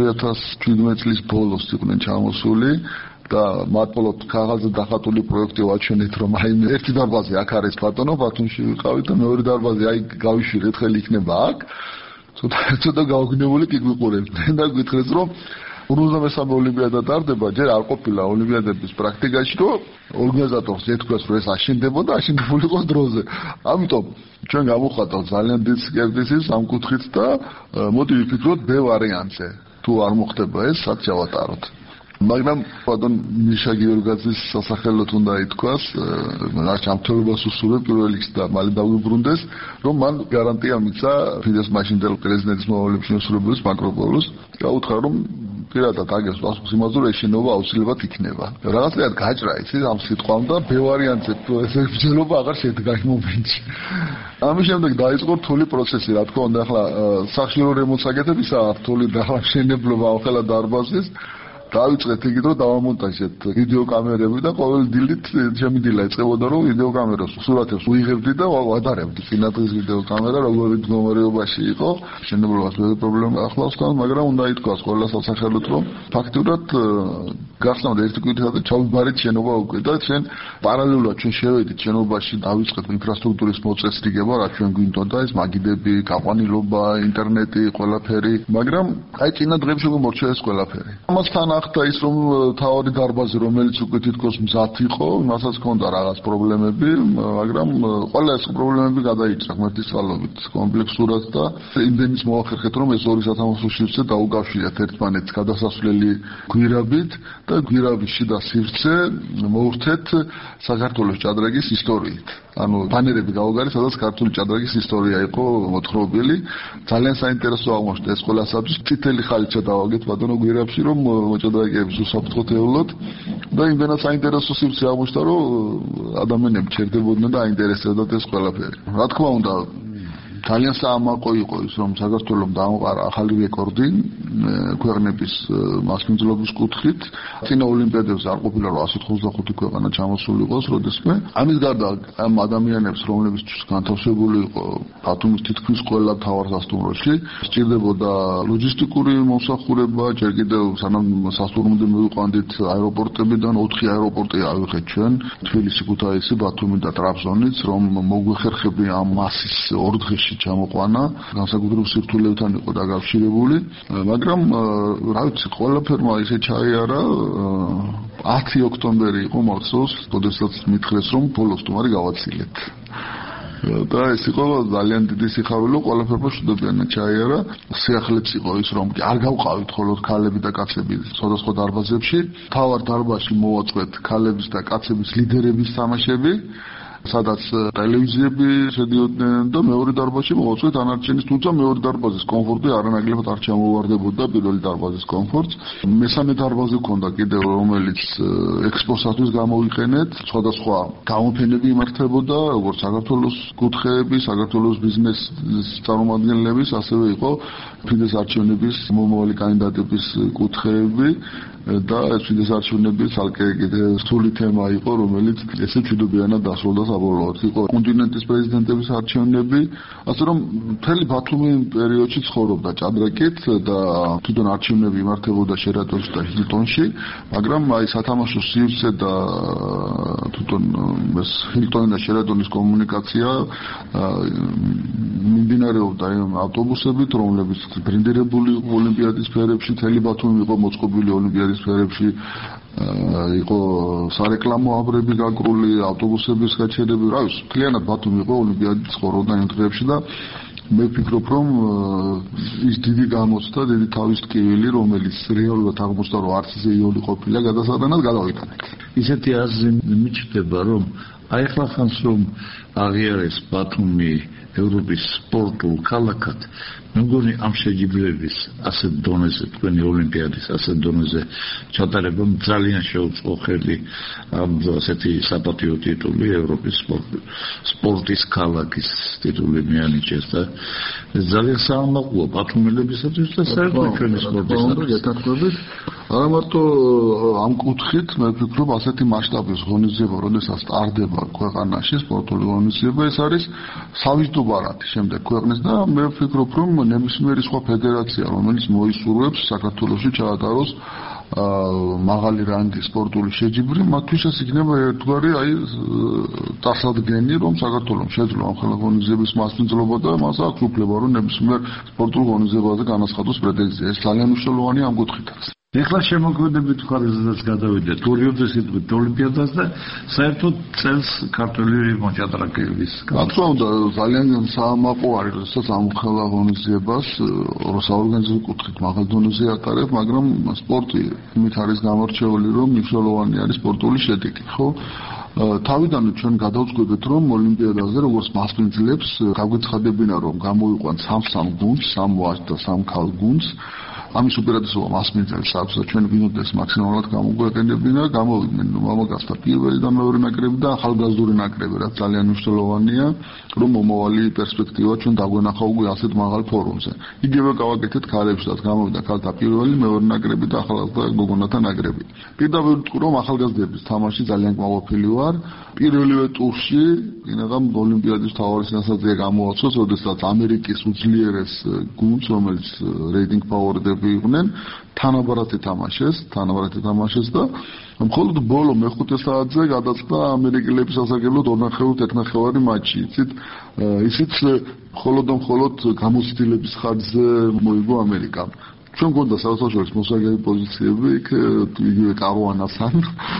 Speaker 7: 2017 წლის ბოლოს იყვნენ ჩამოსული და მარტყოლოდ ქაღალდზე დახატული პროექტი ვაჩვენეთ რომ აი ერთი დარბაზი აქ არის ბატონო, ბათუმში ვიყავით და მეორე დარბაზი აი გავიშვირეთ, ხელი იქნება აქ. ცოტა გავგნებული კი გვიყურებდნენ და გითხრეს რომ 53 ოლიმპიადა ტარდება, ჯერ არ ყოფილა ოლიმპიადების პრაქტიკაში, რომ ორგანიზატორს ეთქვას რომ ეს აშენდებოდა, აშენდებულიყო დროზე. ამიტომ ჩვენ გამოვხატავთ ძალიან დიდ სკეპტიციზმს ამ კუთხით და მოდი ვიფიქროთ ბ ვარიანტზე. თუ არ მოხდება ეს, სად ჩავატაროთ. მაგრამ ბატონ მიშა გიორგაძის სასახელოდ უნდა ითქვას, რაც ამთელობას უსურვებ პირველ რიგში და მალე დავიბრუნდეს, რომ მან გარანტია მისცა ფიდეს მაშინდელ პრეზიდენტის მოვალეებში მოსულებს მაკროპოლოს და უთხრა რომ პირადად აგებს პასუხს იმაზე, რომ ეს შენობა აუცილებლად იქნება. რაღაცნაირად გაჭრა იცი ამ სიტყვამ და ბევარიანზე ეს ბრძოლობა აღარ შედგა იმ მომენტში. ამის შემდეგ დაიწყო რთული პროცესი, რა თქმა უნდა, ახლა სახშირო რემონტს აკეთებისაა რთული და ახლა მშენებლობა ახლა დარბაზის დავიწყეთ იქით რომ დავამონტაჟეთ ვიდეო კამერები და ყოველ დილით ჩემი დილა ეწყებოდა რომ ვიდეო კამერას სურათებს უიღებდი და ვადარებდი წინათის ვიდეო კამერა როგორი მდგომარეობაში იყო მშენებლობას მე პრობლემა ახლავსთან მაგრამ უნდა ითქვას ყველა სასახელოდ რომ ფაქტურად გახსნათ ერთი კვირით ჩავიბარეთ შენობა უკვე და ჩვენ პარალელურად ჩვენ შევედით შენობაში დავიწყეთ ინფრასტრუქტურის მოწესრიგება რა ჩვენ გვინდოდა ეს მაგიდები გაყვანილობა ინტერნეტი ყველაფერი მაგრამ აი წინა დღეებში მომორჩა ეს ყველაფერი ამასთან ახდა ის რომ თავი დარბაზი რომელიც უკვე თითქოს მზად იყო მასაც ჰქონდა რაღაც პრობლემები მაგრამ ყველა ეს პრობლემები გადაიჭრა ღმერთის წყალობით კომპლექსურად და იმდენიც მოახერხეთ რომ ეს ორი სათამაშო სივრცე დაუკავშირეთ ერთმანეთს გადასასვლელი გვირაბით და გვირაბის შიდა სივრცე მოურთეთ საქართველოს ჭადრაგის ისტორიით ანუ ბანერები გაუგარეთ სადაც ქართული ჭადრაგის ისტორია იყო მოთხრობილი ძალიან საინტერესო აღმოჩნდა ეს ყველასათვის წითელი ხალიჩა დავაგეთ ბატონო გვირაბში რომ ჭადრაგების უსაფრთხოთეულოდ და იმდენად საინტერესო სივრცე აღმოჩნდა რომ ადამიანები ჩერდებოდნენ და აინტერესებდათ ეს ყველაფერი რა თქმა უნდა ძალიან საამაყო იყო ის რომ საქართველოს დაამყარა ახალი რეკორდი ქვეყნების მასპინძლობის კუთხით წინა ოლიმპიადებზე არ ყოფილა რომ 185 ქვეყანა ჩამოსული იყოს როდესმე ამის გარდა ამ ადამიანებს რომლებისთვის განთავსებული იყო ბათუმის თითქმის ყველა მთავარსასტუმროში სჭირდებოდა ლოჯისტიკური მომსახურება ჯერ კიდევ სანამ სასტუმრომდე მივიყვანდით აეროპორტებიდან 4 აეროპორტი ავიღეთ ჩვენ თბილისი ქუთაისი ბათუმი და ტრაბზონიც რომ მოგვეხერხები ამ მასის ორ დღეში ჩამოყვანა განსაკუთრებულ სირთულეებთან იყო დაკავშირებული მაგრამ რა ვიცი ყველაფერმა ისე ჩაიარა 10 ოქტომბერი იყო მახსოვს როდესაც მითხრეს რომ ბოლოს თუმარი გავაცილეთ და ეს იყო ძალიან დიდი სიხარულო ყველაფერმა შედობიანად ჩაიარა სიახლეც იყო ის რომ არ გავყავით ხოლმე ქალები და კაცები სხვადასხვა დარბაზებში თავარ დარბაზში მოვაწყვეთ ქალების და კაცების ლიდერების თამაშები სადაც ტელევიზიები შედიოდნენ და მეორე დარბაზში მოვაწვეთ ანარჩენის თუმცა მეორე დარბაზის კომფორტი არანაკლებად არ ჩამოვარდებოდა პირველი დარბაზის კომფორტს მესამე დარბაზი ჰქონდა კიდევ რომელიც ექსპოსათვის გამოვიყენეთ სხვადასხვა გამოფენები იმართებოდა როგორც საქართველოს კუთხეები საქართველოს ბიზნესის წარმომადგენლების ასევე იყო ფიდეს არჩევნების მომავალი კანდიდატების კუთხეები და ფიდეს არჩევნების ალკე კიდევ რთული თემა იყო რომელიც ესე მშვიდობიანად დასრულდა საბოლოოდ იყო კონტინენტის პრეზიდენტების არჩევნები ასე რომ მთელი ბათუმი პერიოდში ცხოვრობდა ჭადრაკით და თვითონ არჩევნები იმართებოდა შერატონში და ჰილტონში მაგრამ აი სათამაშო სივრცე და თვითონ ეს ჰილტონი და შერატონის კომუნიკაცია მიმდინარეობდა იმ ავტობუსებით რომლებიც ბრინდირებული ოლიმპიადის სფერებში მთელი ბათუმი იყო მოწყობილი ოლიმპიადის სფერებში იყო სარეკლამო აბრები გაკრული ავტობუსების გაჩერები რა ვიცი მთლიანად ბათუმი იყო ოლიმპიადის ცხოვრობდა იმ დღეებში და მე ვფიქრობ რომ ის დიდი გამოცდა დიდი თავის ტკივილი რომელიც რეალურად აღმოჩნდა რომ არც ისე იოლი ყოფილა გადასატანად გადავიტანეთ
Speaker 6: ისეთი აზრი მიჩნდება რომ აი ახლა ხანს რომ აღიარეს ბათუმი ევროპის სპორტულ ქალაქად მე მგონი ამ შეჯიბრების ასეთ დონეზე თქვენი ოლიმპიადის ასეთ დონეზე ჩატარება ძალიან შეუწყო ხელი ამ ასეთი საპატიო ტიტული ევროპის სპორტის ქალაქის ტიტული მიანიჭეს და ძალიან საამაყოა ბათუმელებისათვის და საერთოდ ჩვენი სპორტისათვის
Speaker 7: არა მარტო ამ კუთხით მე ვფიქრობ ასეთი მასშტაბის ღონისძიება როდესაც ტარდება ქვეყანაში სპორტული ღონისძიება ეს არის სავიზიტო ბარათი შემდეგ ქვეყნის და მე ვფიქრობ რომ ნებისმიერი სხვა ფედერაცია რომელიც მოისურვებს საქართველოში ჩაატაროს მაღალი რანგის სპორტული შეჯიბრი მათთვის ეს იქნება ერთგვარი აი დასადგენი რომ საქართველოს შეძლო ამ ხელოვნური ღონისძიების მასპინძლობა და მას აქვს უფლება რომ ნებისმიერ სპორტულ ღონისძიებაზე განაცხადოს პრეტენზია ეს ძალიან მნიშვნელოვანია ამ კუთხითაც
Speaker 6: ეხლა შემოქმედებით ხარისძაც გადავიდეთ ორიოდე სიტყვით ოლიმპიადას და საერთოდ წელს ქართველი მოჭადრაკეების.
Speaker 7: რა თქმა უნდა, ძალიან საამაყო არის, როდესაც ამხელა ღონისძიებას საორგანიზაციო კუთხით მაღალ დონეზე ატარებ, მაგრამ სპორტი იმით არის გამორჩეული, რომ მნიშვნელოვანი არის სპორტული შედეგი, ხო? თავიდანვე ჩვენ გადავწყვეტეთ, რომ ოლიმპიადაზე როგორც მასპინძლებს გავგეცხადებინა, რომ გამოვიყვან სამ გუნდს, სამ ვაჟ და სამ ქალ გუნდს. ამის უპირატესობა მასპინძელს აქვს და ჩვენ ვინოდეს მაქსიმალურად გამოგვეყენებინა, გამოვიდნენ მამაკაცთა პირველი და მეორე ნაკრები და ახალგაზრდული ნაკრები, რაც ძალიან მნიშვნელოვანია, რომ მომავალი პერსპექტივა ჩვენ დაგვენახა უკვე ასეთ მაღალ ფორუმზე. იგივე გავაკეთეთ ქალებსაც, გამოვიდა ქალთა პირველი, მეორე ნაკრები და ახალგაზრდა გოგონათა ნაკრები. პირდაპირ ვიტყვი, რომ ახალგაზრდების თამაში ძალიან კმაყოფილი ვარ. პირველივე ტურში, ინაღამ ოლიმპიადის მთავარი სენსაცია გამოაცხადოს, როდესაც ამერიკის უძლიერეს გუნდს, რომელიც რეიტინგ ფავორიტები იყვნენ, თანაბარად ეთამაშეს და მხოლოდ ბოლო მეხუთე საათზე გადაწყდა ამერიკელების ასაკელოდ 2.5 მატჩი. ისიც მხოლოდ გამოცდილების ხარჯზე მოიგო ამერიკამ. ჩვენ გვქონდა საერთაშორისო მოსაგები პოზიციები, იქ იგივე კარუანასთან,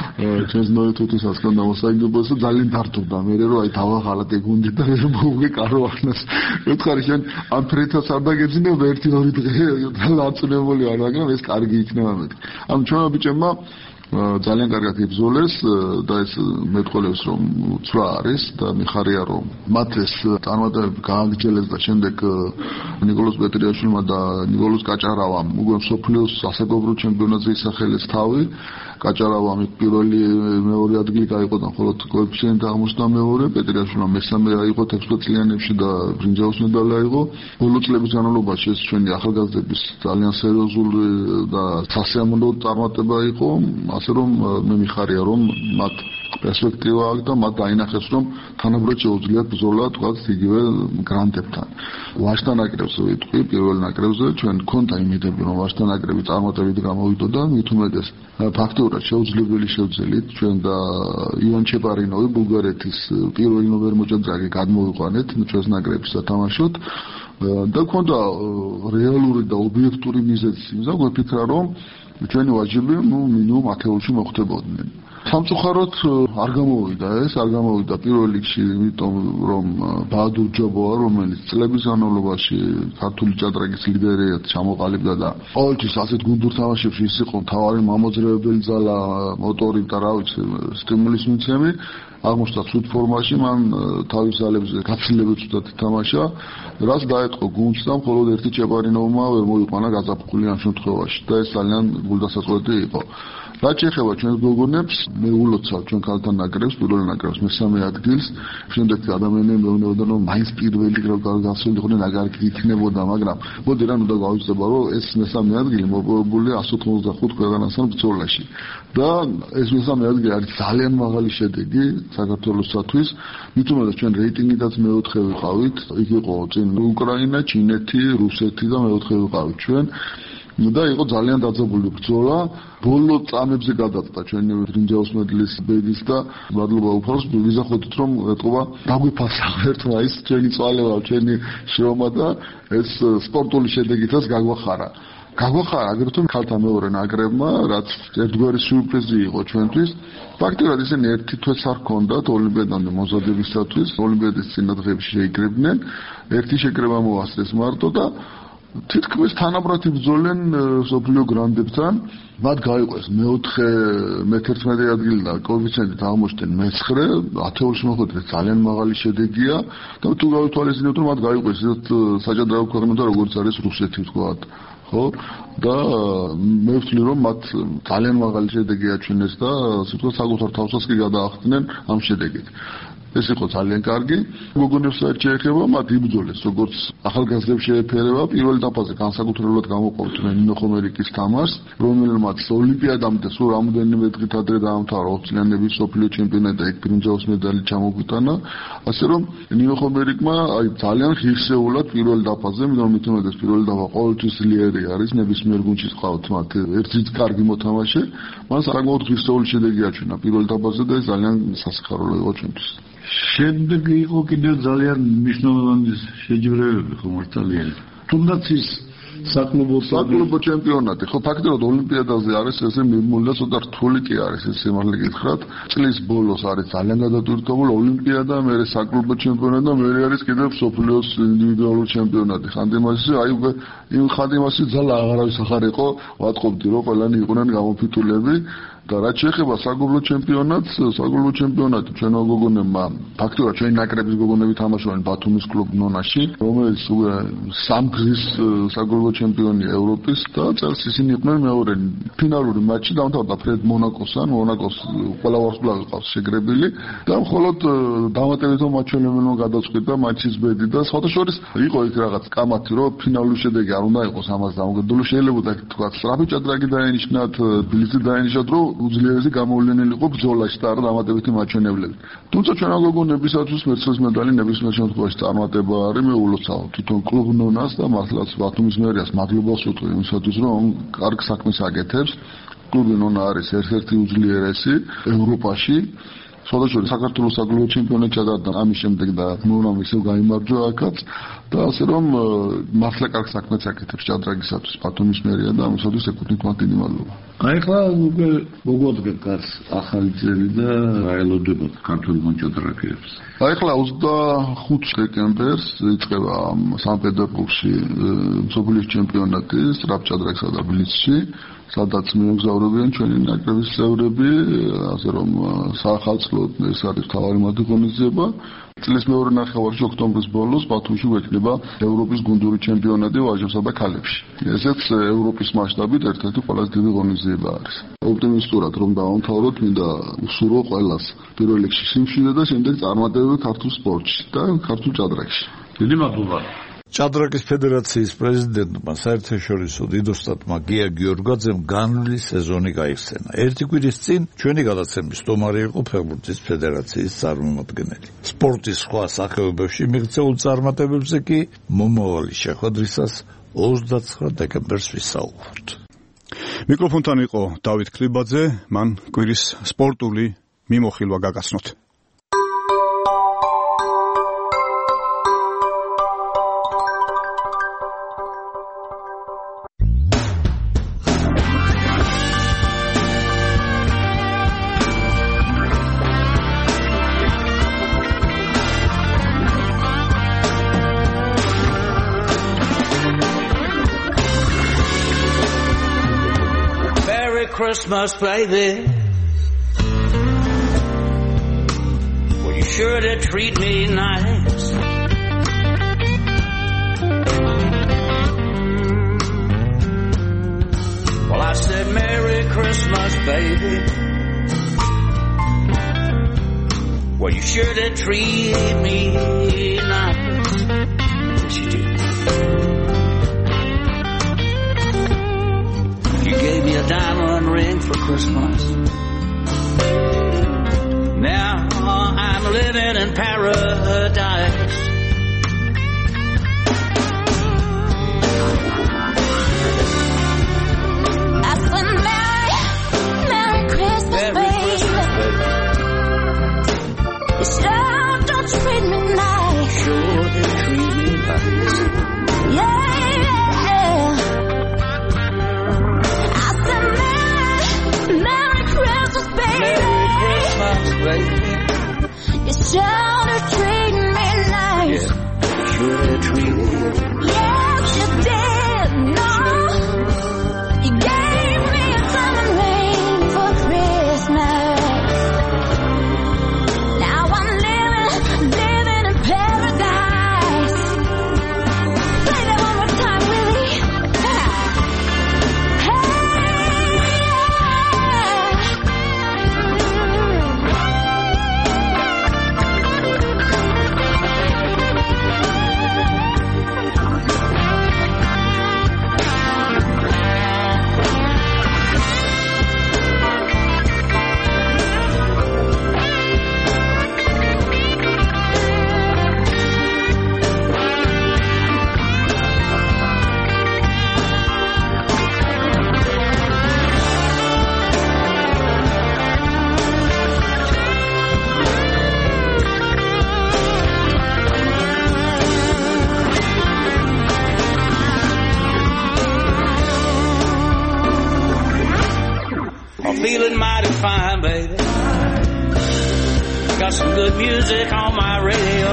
Speaker 7: ჩვენს ნოეთუთისაც ჰქონდა მოსაგებობა და ძალიან დარწმუნდა მე რომ აი დავაღალატე გუნდი და ვერ მოვუგე კარუანას. მეთხარი შენ ამ ფრეთას არ დაგეძინებ 1-2 დღე დაწუნებული ვარ, მაგრამ ეს კარგი იქნება მეთქი. ანუ ჩვენმა ბიჭებმა ძალიან კარგად იბრძოლეს და ეს მეტყოლებს რომ უცვლად არის და მიხარია რომ მათ ეს წარმატებები გააგრძელეს და შემდეგ ნიკოლოზ პეტრიაშვილმა და ნიკოლოზ კაჭარავამ უკვე მსოფლიოს ასაკობრივ ჩემპიონატზე ისახელეს თავი. კაჭარავამ პირველი მეორე ადგილი გაიყო და მხოლოდ კოეფიციენტი აღმოჩნდა მეორე, პეტრიაშვილმა მესამე აიღო 16 წლიანებში და ბრინჯაოს მედალი აიღო. ბოლო წლების განმავლობაში ეს ჩვენი ახალგაზრდების ძალიან სერიოზული და სასიამოვნო წარმატება იყო. ასე რომ მე მიხარია რომ მათ პერსპექტივა აქვს და მათ დაინახეს რომ თანაბრად შეუძლიათ ბრძოლა თქვათ იგივე გრანდებთან. ვაჟთა ნაკრებს ვიტყვი, პირველ ნაკრებზე ჩვენ გქონდა იმედები რომ ვაჟთა ნაკრები წარმატებით გამოვიდოდა, მით უმეტეს ფაქტობრივად შეუძლებელი შევძელით ჩვენ და ივან ჩეპარინოვი ბულგარეთის პირველი ნომერ მოჭადრაკე გადმოვიყვანეთ ჩვენს ნაკრებს სათამაშოდ და გქონდა რეალური და ობიექტური მიზეზი იმისა, გვეფიქრა რომ ჩვენი ვაჟები მინიმუმ ათეულში მოხვდებოდნენ. სამწუხაროდ არ გამოვიდა პირველ რიგში, იმიტომ რომ ბაადურ ჯობოა, რომელიც წლების განმავლობაში ქართული ჭადრაკის ლიდერიად ჩამოყალიბდა და ყოველთვის ასეთ გუნდურ თამაშებში ის იყო მთავარი მამოძრავებელი ძალა, მოტორი და რა ვიცი, სტიმულის მიცემი. აღმოჩნდა ცუდ ფორმაში, მან თავის ძალებზე გაცილებით ცუდად ითამაშა, რაც დაეწყო გუნდს და მხოლოდ ერთი ჩეპარინოვმა ვერ მოიყვანა გაზაფხული ამ შემთხვევაში და ეს ძალიან გულდასაწყვეტი იყო. რაც შეეხება ჩვენს გოგონებს, მე ულოცავ ჩვენ ქალთა ნაკრებს, პირველ ნაკრებს მესამე ადგილს, შემდეგ ადამიანები მეუბნებოდნენ რომ მაინც პირველი გასულიყვნენ აგარ იქნებოდა, მაგრამ მოდი რა უნდა გავიწება რომ ეს მესამე ადგილი მოპოვებულია 185 ქვეყანასთან ბრძოლაში და ეს მესამე ადგილი არის ძალიან მაღალი შედეგი საქართველოსთვის. მით უმეტეს ჩვენ რეიტინგითაც მეოთხე ვიყავით, იქ იყო წინ უკრაინა, ჩინეთი, რუსეთი და მეოთხე ვიყავით ჩვენ. და იყო ძალიან დაძაბული ბრძოლა. ბოლო წამებზე გადაწყდა ჩვენი ბრინჯაოს მედლის ბედის და მადლობა უფალს ვიზახოდით რომ ეთყობა დაგვიფასა ერთმა ის ჩვენი წვალება, ჩვენი შრომა და ეს სპორტული შედეგითაც გაგვახარა. აგრეთვე ქალთა მეორე ნაკრებმა, რაც ერთგვარი სიურპრიზი იყო ჩვენთვის. ფაქტობრივად ისინი ერთი თვეც არ ჰქონდათ ოლიმპიადამდე მომზადებისათვის, ოლიმპიადის წინა დღეებში შეიკრებდნენ, ერთი შეკრება მოასწრეს მარტო და თითქმის თანაბრად იბრძოდნენ სოფლიო გრანდებთან. მათ გაიყვეს მე-11 ადგილი და კოეფიციენტით აღმოჩნდნენ მე-9, ათეულში მოხვედრეთ ძალიან მაღალი შედეგია და თუ გავითვალისწინებთ რომ მათ გაიყვეს ისეთ საჭადრაკო ქვეყნებთან როგორც არის რუსეთი ვთქვათ. ხო და მე ვთვლი რომ მათ ძალიან მაღალი შედეგი აჩვენეს და სიტყვა საკუთარ თავსაც კი გადაახდნენ ამ შედეგით. ეს იყო ძალიან კარგი. გოგონებს შეეხება, მათ იბრძოლეს როგორც ახალგაზრდებს შეეფერება. პირველ დაფაზე განსაკუთრებულად გამოყავდნენ ნინო ხომერიკის თამაშს, რომელმაც ოლიმპიადამდე სულ რამოდენიმე დღით ადრე დაამთავრა 20 წლიანების სოფლიო ჩემპიონატი და იქ ბრინჯაოს მედალი ჩამოგვიტანა. ასე რომ ნინო ხომერიკმა აი ძალიან ღირსეულად პირველ დაფაზე, მით უმეტეს პირველ დაფა ყოველთვის ძლიერი არის, ნებისმიერ გუნდში ყავთ მათ ერთიც კარგი მოთამაშე. მან საკმაოდ ღირსეული შედეგი აჩვენა პირველ დაფაზე და ეს ძალიან სასიხარულო იყო ჩვენთვის.
Speaker 6: შემდეგ იყო კიდევ ძალიან მნიშვნელოვანი შეჯიბრებები ხო მართალია. თუნდაც ის
Speaker 7: საკლუბო ჩემპიონატი. ხო, ფაქტობრივად ოლიმპიადაზე არის ესე მიმული და ცოტა რთული კი არის ეს სიმართლე გითხრათ. წლის ბოლოს არის ძალიან გადატვირთული ოლიმპიადა, მერე საკლუბო ჩემპიონატი და მერე არის კიდევ მსოფლიოს ინდივიდუალური ჩემპიონატი. ხანდიმასში აი უკვე იმ ხანდიმასში ძალა აღარავის ახარ იყო, ვატყობდი რომ ყველანი იყვნენ გამოფიტულები. და რაც შეეხება საკლუბო ჩემპიონატი ჩვენო გოგონებმა ფაქტობრივად ჩვენი ნაკრების გოგონები თამაშობენ ბათუმის კლუბ ნონაში, რომელიც სამგზის საკლუბო ჩემპიონია ევროპის და წელს ისინი იყვნენ მეორე ფინალური მატჩი დამთავრდა ფრედ მონაკოსთან. მონაკოს ყველა ვარსკვლავი ყავს შეგრებილი და მხოლოდ დამატებითო მაჩვენებელმა გადაწყვიტა მატჩის ბედი და სხვადასხვა იყო იქ რაღაც კამათი რომ ფინალური შედეგი არ უნდა იყოს ამას დამოკიდებული. შეიძლება თქვა სწრაფი ჭადრაკი დაენიშნათ, თბილისი დაენიშნათ რომ უძლიერესი გამოვლენილი იყო ბრძოლაში და არა დამატებითი მაჩვენებლები. თუმცა ჩვენო გოგონებისათვის მერცელის მედალი ნებისმიერ შემთხვევაში წარმატება არის. მე ულოცავ თვითონ კლუბ ნონას და მართლაც ბათუმის მერიას მადლობას ვუტყვი იმისათვის რომ კარგ საქმეს აკეთებს. კლუბი ნონა არის ერთ-ერთი უძლიერესი ევროპაში. სხვადასხვა საქართველოს საკლუბო ჩემპიონატი ჩატარდა ამის შემდეგ და ნონამ ისევ გაიმარჯვა აქაც და ასე რომ მართლა კარგ საქმეს აკეთებს ჭადრაგისათვის ბათუმის მერია და ამისათვის ეკუთვნით მათ დიდი მადლობა.
Speaker 6: აი ხლა უკვე მოგვადგენ კარს ახალი წელი და აელოდება ქართული ჭადრაგებს.
Speaker 7: აი ხლა 25 დეკემბერს იწყება სანქტ-პეტერბურგში მსოფლიოს ჩემპიონატი სწრაფ ჭადრაგსა და ბლიცში. სადაც მიემგზავრებიან ჩვენი ნაკრების წევრები, ასე რომ საახალწლოდ ეს არის თავარი მათი ღონისძიება. წლის მეორე ნახევარში ოქტომბრის ბოლოს ბათუმში გვექნება ევროპის გუნდური ჩემპიონატი ვაჟებსა და ქალებში. ესეც ევროპის მასშტაბით ერთ-ერთი ყველაზე დიდი ღონისძიება არის. ოპტიმისტურად რომ დავამთავროთ, მინდა უსურვო ყველას პირველ რიგში სიმშვიდე და შემდეგ წარმატებები ქართულ სპორტში და ქართულ ჭადრაკში.
Speaker 6: დიდი მადლობა.
Speaker 2: ჭადრაკის ფედერაციის პრეზიდენტმა საერთაშორისო დიდოსტატმა გია გიორგაძემ განვლილი სეზონი გაიხსენა. ერთი კვირის წინ ჩვენი გადაცემის სტუმარი იყო ფეხბურთის ფედერაციის წარმომადგენელი. სპორტის სხვა სახეობებში მიღწეულ წარმატებებზე კი მომავალი შეხვედრისას 29 დეკემბერს ვისაუბროთ.
Speaker 1: მიკროფონთან იყო დავით ქლიბაძე, მან კვირის სპორტული მიმოხილვა გაგაცნოთ.
Speaker 8: Christmas, baby. Well, you sure did treat me nice. Well, I said Merry Christmas, baby. Well, you sure did treat me nice. Yes, you did. You gave me a diamond ring for Christmas. Now I'm living in paradise.
Speaker 9: I said Merry Christmas, baby. You sure don't treat me nice.
Speaker 8: Sure did treat me nice.
Speaker 9: Yeah. Merry Christmas, baby.
Speaker 8: Merry Christmas, baby.
Speaker 9: You sure to treat me nice.
Speaker 8: got some good music on my radio.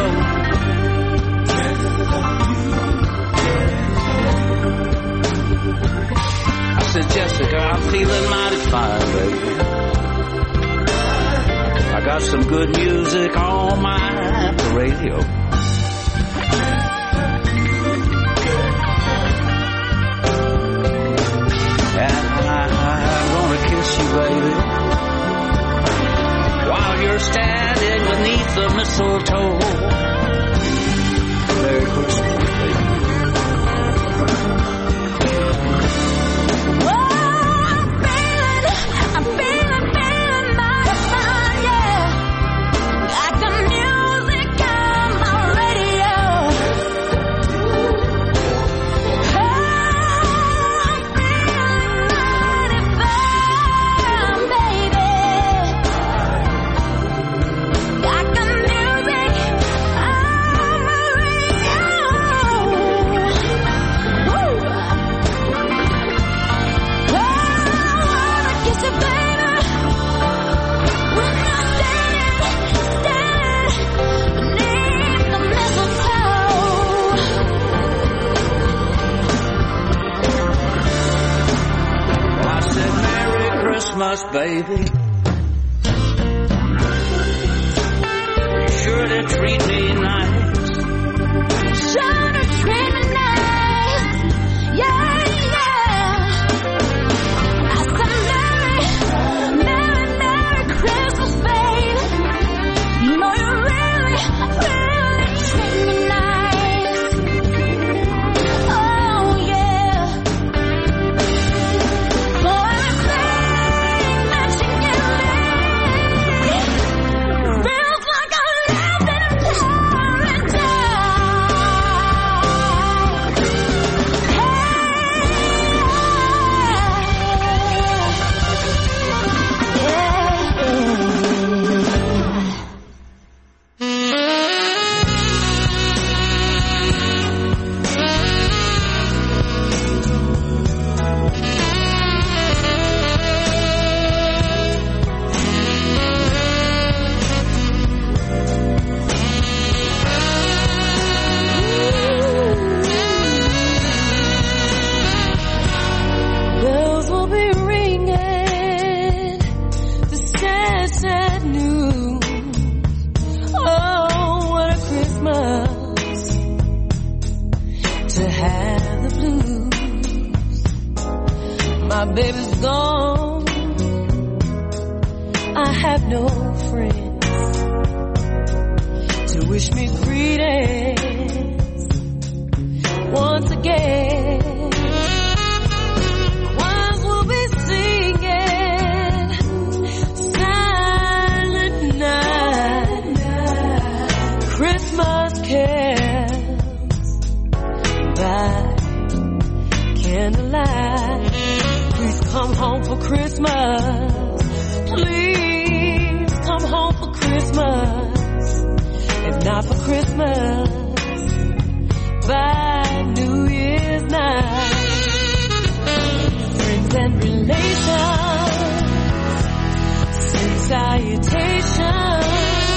Speaker 8: I said, Jessica, I'm feeling mighty fine, baby. I got some good music on my radio. And I'm gonna kiss you, baby, while you're standing beneath the mistletoe. Merry Christmas, baby. Christmas, baby. Sure to treat me nice.
Speaker 9: Sure to treat me nice. Yeah, yeah. I said, Merry, Merry, Merry Christmas, baby. You know you really, really treat me nice. Oh, yeah. For everything that you give me, feels like I lived in a paradise. Bells will be ringing, the sad, sad news. Oh, what a Christmas to have the blues. My baby's gone, I have no friends to wish me greetings once again. Choirs will be singing Silent Night, Christmas carols by candlelight. Please come home for Christmas. Please come home for Christmas. If not for Christmas, by New Year's night. Friends and relations send salutations.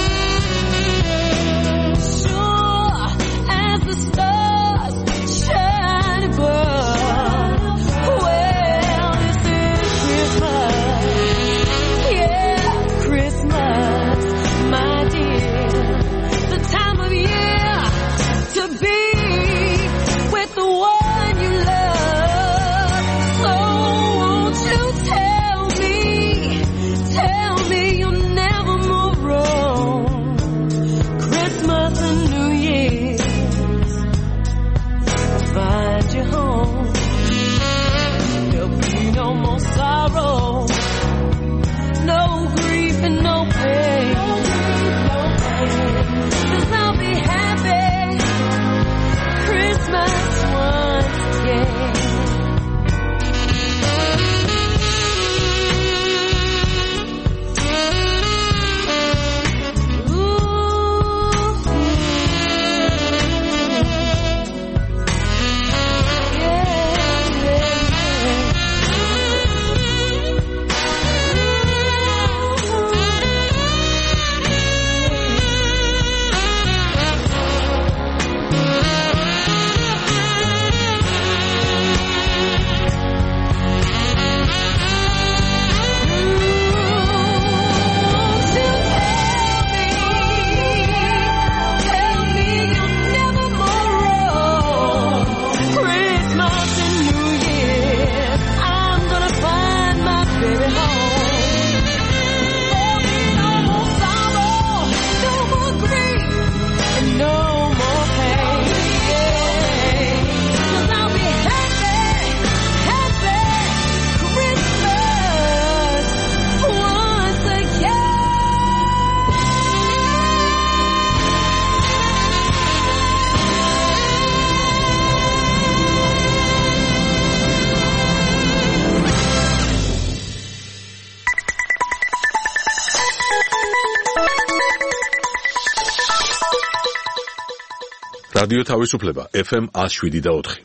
Speaker 9: Sure as the stars shine above. Well, this is Christmas. Yeah, Christmas, my dear. The time of year to be with the one you love. So won't you tell me you'll never move wrong?
Speaker 10: რადიო თავისუფლება FM 107.4.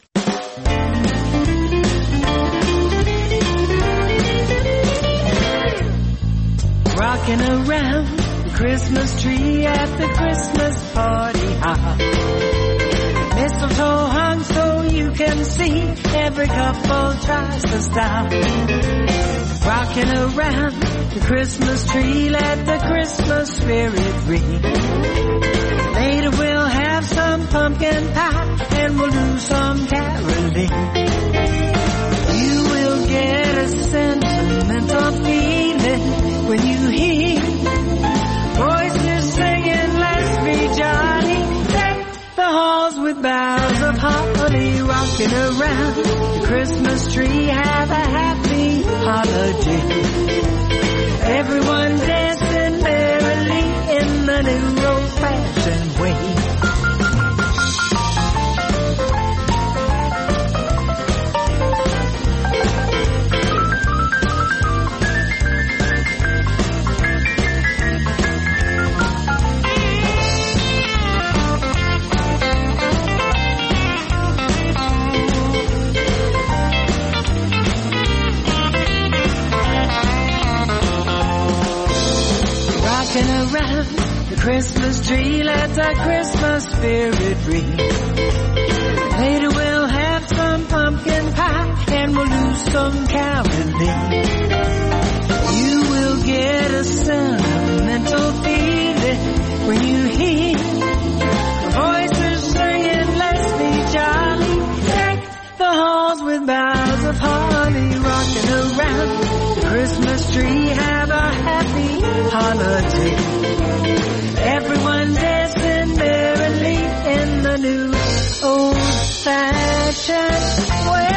Speaker 11: Rocking around the Christmas tree at the Christmas party hop. Mistletoe hung so you can see every couple tries to stop. Rocking around the Christmas tree, let the Christmas spirit ring. Later we'll have some pumpkin pie and we'll do some caroling. You will get a sentimental feeling when you hear voices singing, let's be jolly. Deck the halls with boughs of holly. Rocking around the Christmas tree, have a happy holiday. Everyone dancing merrily in the new old-fashioned way. Rocking around the Christmas tree, let the Christmas spirit ring. Later we'll have some pumpkin pie and we'll do some caroling. You will get a sentimental feeling when you hear the voices singing, let's be jolly. Deck the halls with boughs of holly. Rocking around the Christmas tree, have a happy holiday. Everyone dancing merrily in the new old-fashioned way.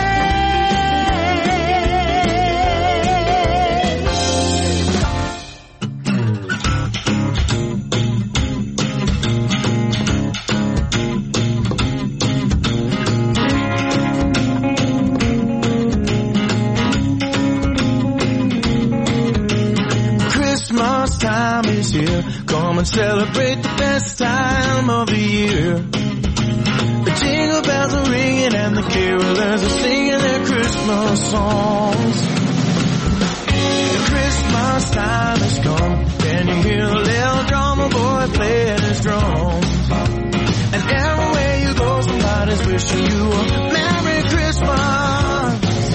Speaker 5: Christmas time is here. Come and celebrate the best time of the year. The jingle bells are ringing and the carolers are singing their Christmas songs. The Christmas time has come. Can you hear the little drummer boy playing his drums? And everywhere you go, somebody's wishing you a Merry Christmas.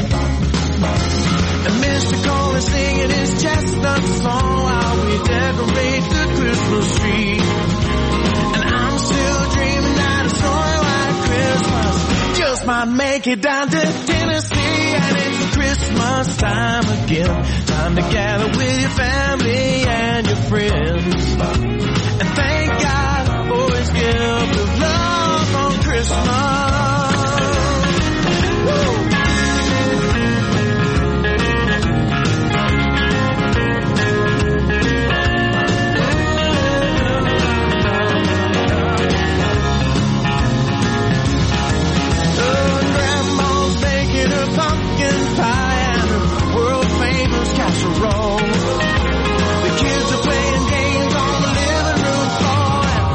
Speaker 5: And Mr. Cole is singing his chestnut song while we decorate the Christmas tree. And I'm still dreaming that a snowy white Christmas just might make it down to Tennessee. And it's Christmas time again, time to gather with your family and your friends. And thank God for his gift of love on Christmas. Woo! Pumpkin pie and a world famous casserole. The kids are playing games on the living room floor, and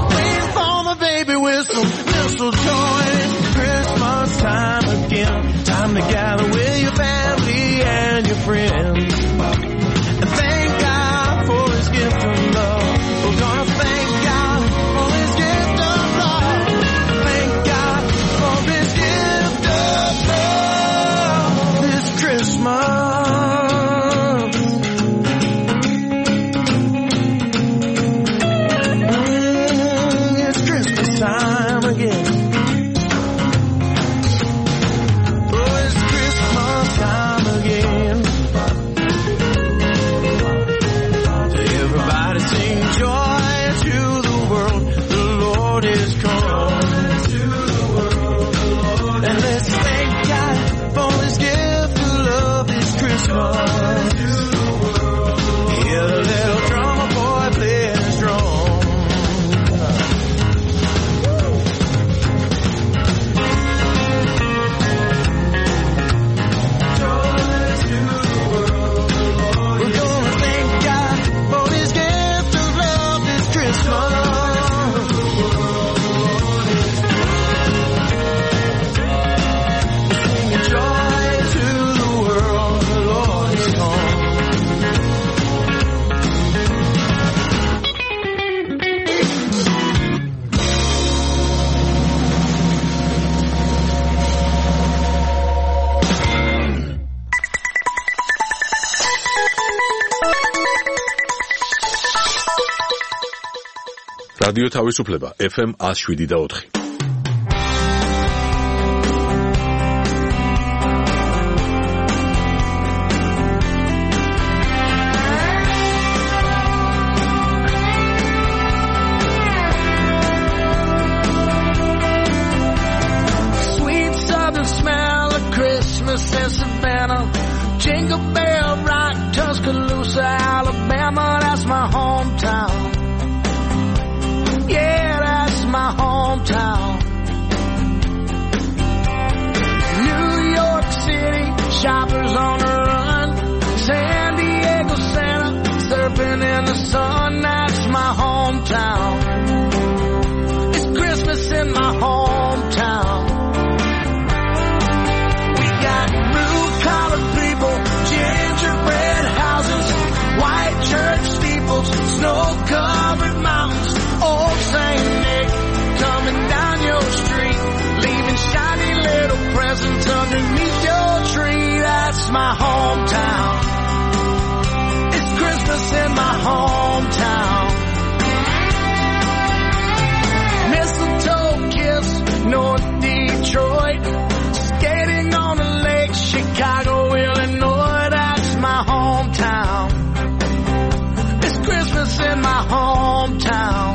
Speaker 10: რადიო თავისუფლება FM 107.4.
Speaker 5: In Savannah, Jingle Bell Rock, Tuscaloosa, Alabama, that's my hometown. Yeah, that's my hometown. New York City, shoppers on the run. San Diego, Santa, surfing in the sun, that's my hometown. It's Christmas in my hometown. Gingerbread houses, white church steeples, snow-covered mountains, old St. Nick coming down your street, leaving shiny little presents underneath your tree. That's my hometown. It's Christmas in my hometown. Mistletoe kiss, North Detroit, skating on the lake, Chicago, Illinois. My hometown. It's Christmas in my hometown.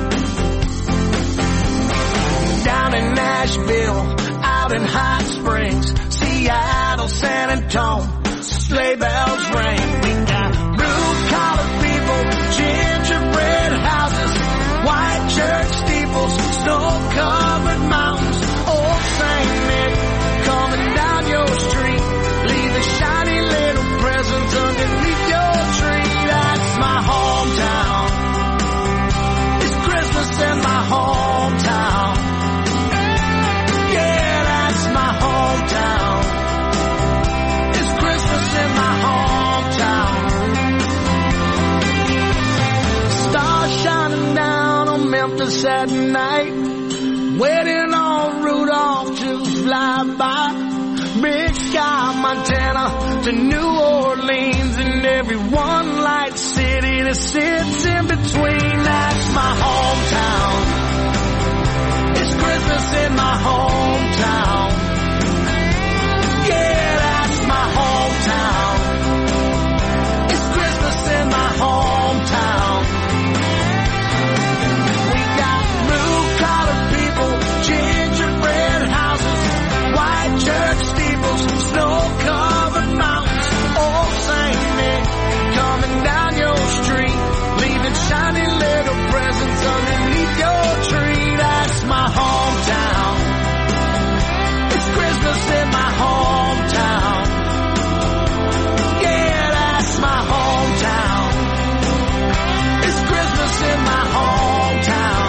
Speaker 5: Down in Nashville, out in Hot Springs, Seattle, San Antonio, sleigh bells ring. We got blue-collar people, gingerbread houses, white church steeples, snow-covered mountains, old St. Nick coming down your street, leaving shiny little presents underneath your tree. That's my hometown. It's Christmas in my hometown. Yeah, that's my hometown. It's Christmas in my hometown. Stars shining down on Memphis at night, waiting on Rudolph to fly by. Big Sky, Montana to New Orleans, and every one light city that sits in between. That's my hometown. It's Christmas in my hometown. Yeah, that's my hometown. It's Christmas in my hometown. We got blue-collar people, gingerbread houses, white church steeples, snow-covered mountains, old St. Nick coming down your street, leaving shiny little presents underneath your tree. That's my hometown. It's Christmas in my hometown. Yeah, that's my hometown. It's Christmas in my hometown.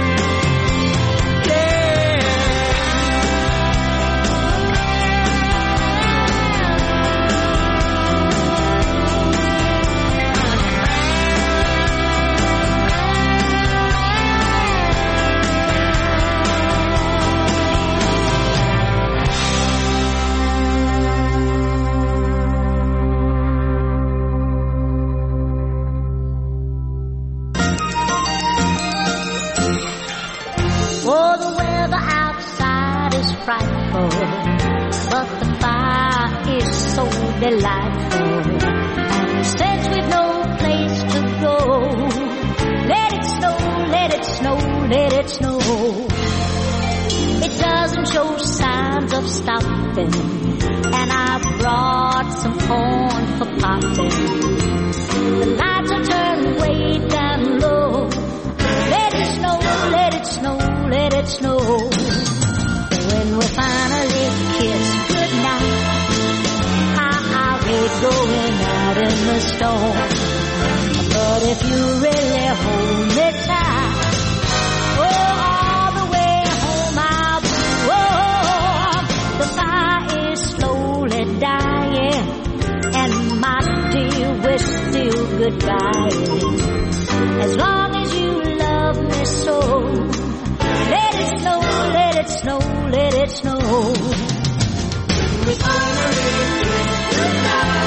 Speaker 9: Oh, the weather outside is frightful, but the fire is so delightful. And since we've no place to go, let it snow, let it snow, let it snow. It doesn't show signs of stopping, and I brought some corn for popping. The lights are turned way down low. Let it snow, let it snow, let it snow. When we finally kiss goodnight, I'll be going out in the storm. But if you really hold me tight, oh, all the way home I'll be warm. The fire is slowly dying, and my dear, we're still goodbye. As long as you love me so, let it snow, let it snow, let it snow. We finally kiss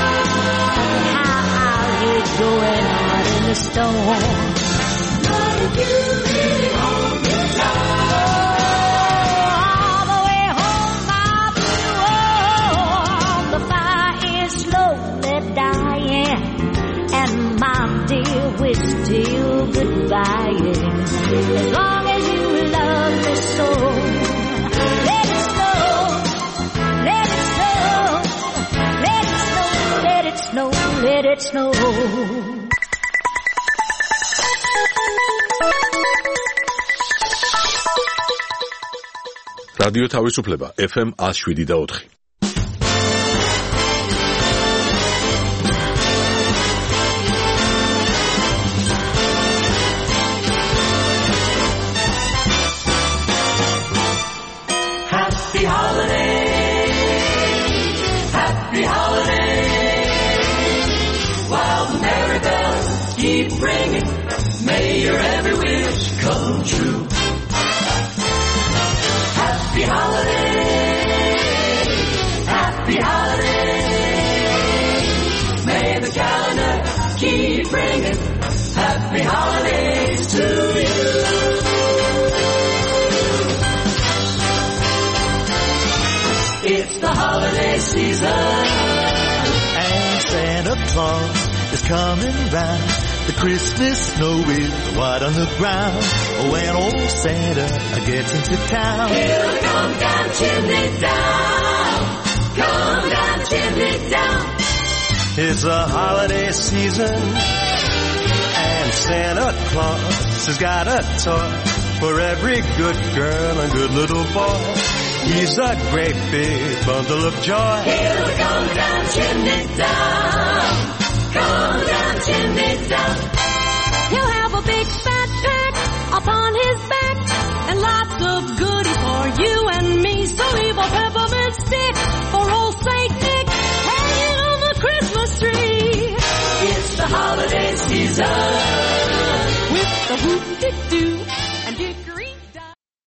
Speaker 9: goodnight. How I'll hate going out in the storm. you really hold me tight. All the way home, my blue, the fire is slowly dying, and my dear, we're still goodbye. As long as you love me so, let it snow, let it snow, let it snow, let it snow, let it snow.
Speaker 10: რადიო თავისუფლება FM 107.4.
Speaker 8: Happy holiday, happy holiday. While the merry bells keep ringing, may your every wish come true. Happy holiday, happy holiday. May the calendar keep ringing. Happy holidays to you. It's the holiday season,
Speaker 12: and Santa Claus is coming round. The Christmas snow is white on the ground. When old Santa gets into town,
Speaker 8: he'll come down chimney down, come down chimney down.
Speaker 12: It's a holiday season, and Santa Claus has got a toy for every good girl and good little boy. He's a great big bundle of joy.
Speaker 8: He'll come down chimney down, come down chimney down.
Speaker 9: He'll have a big fat pack upon his back.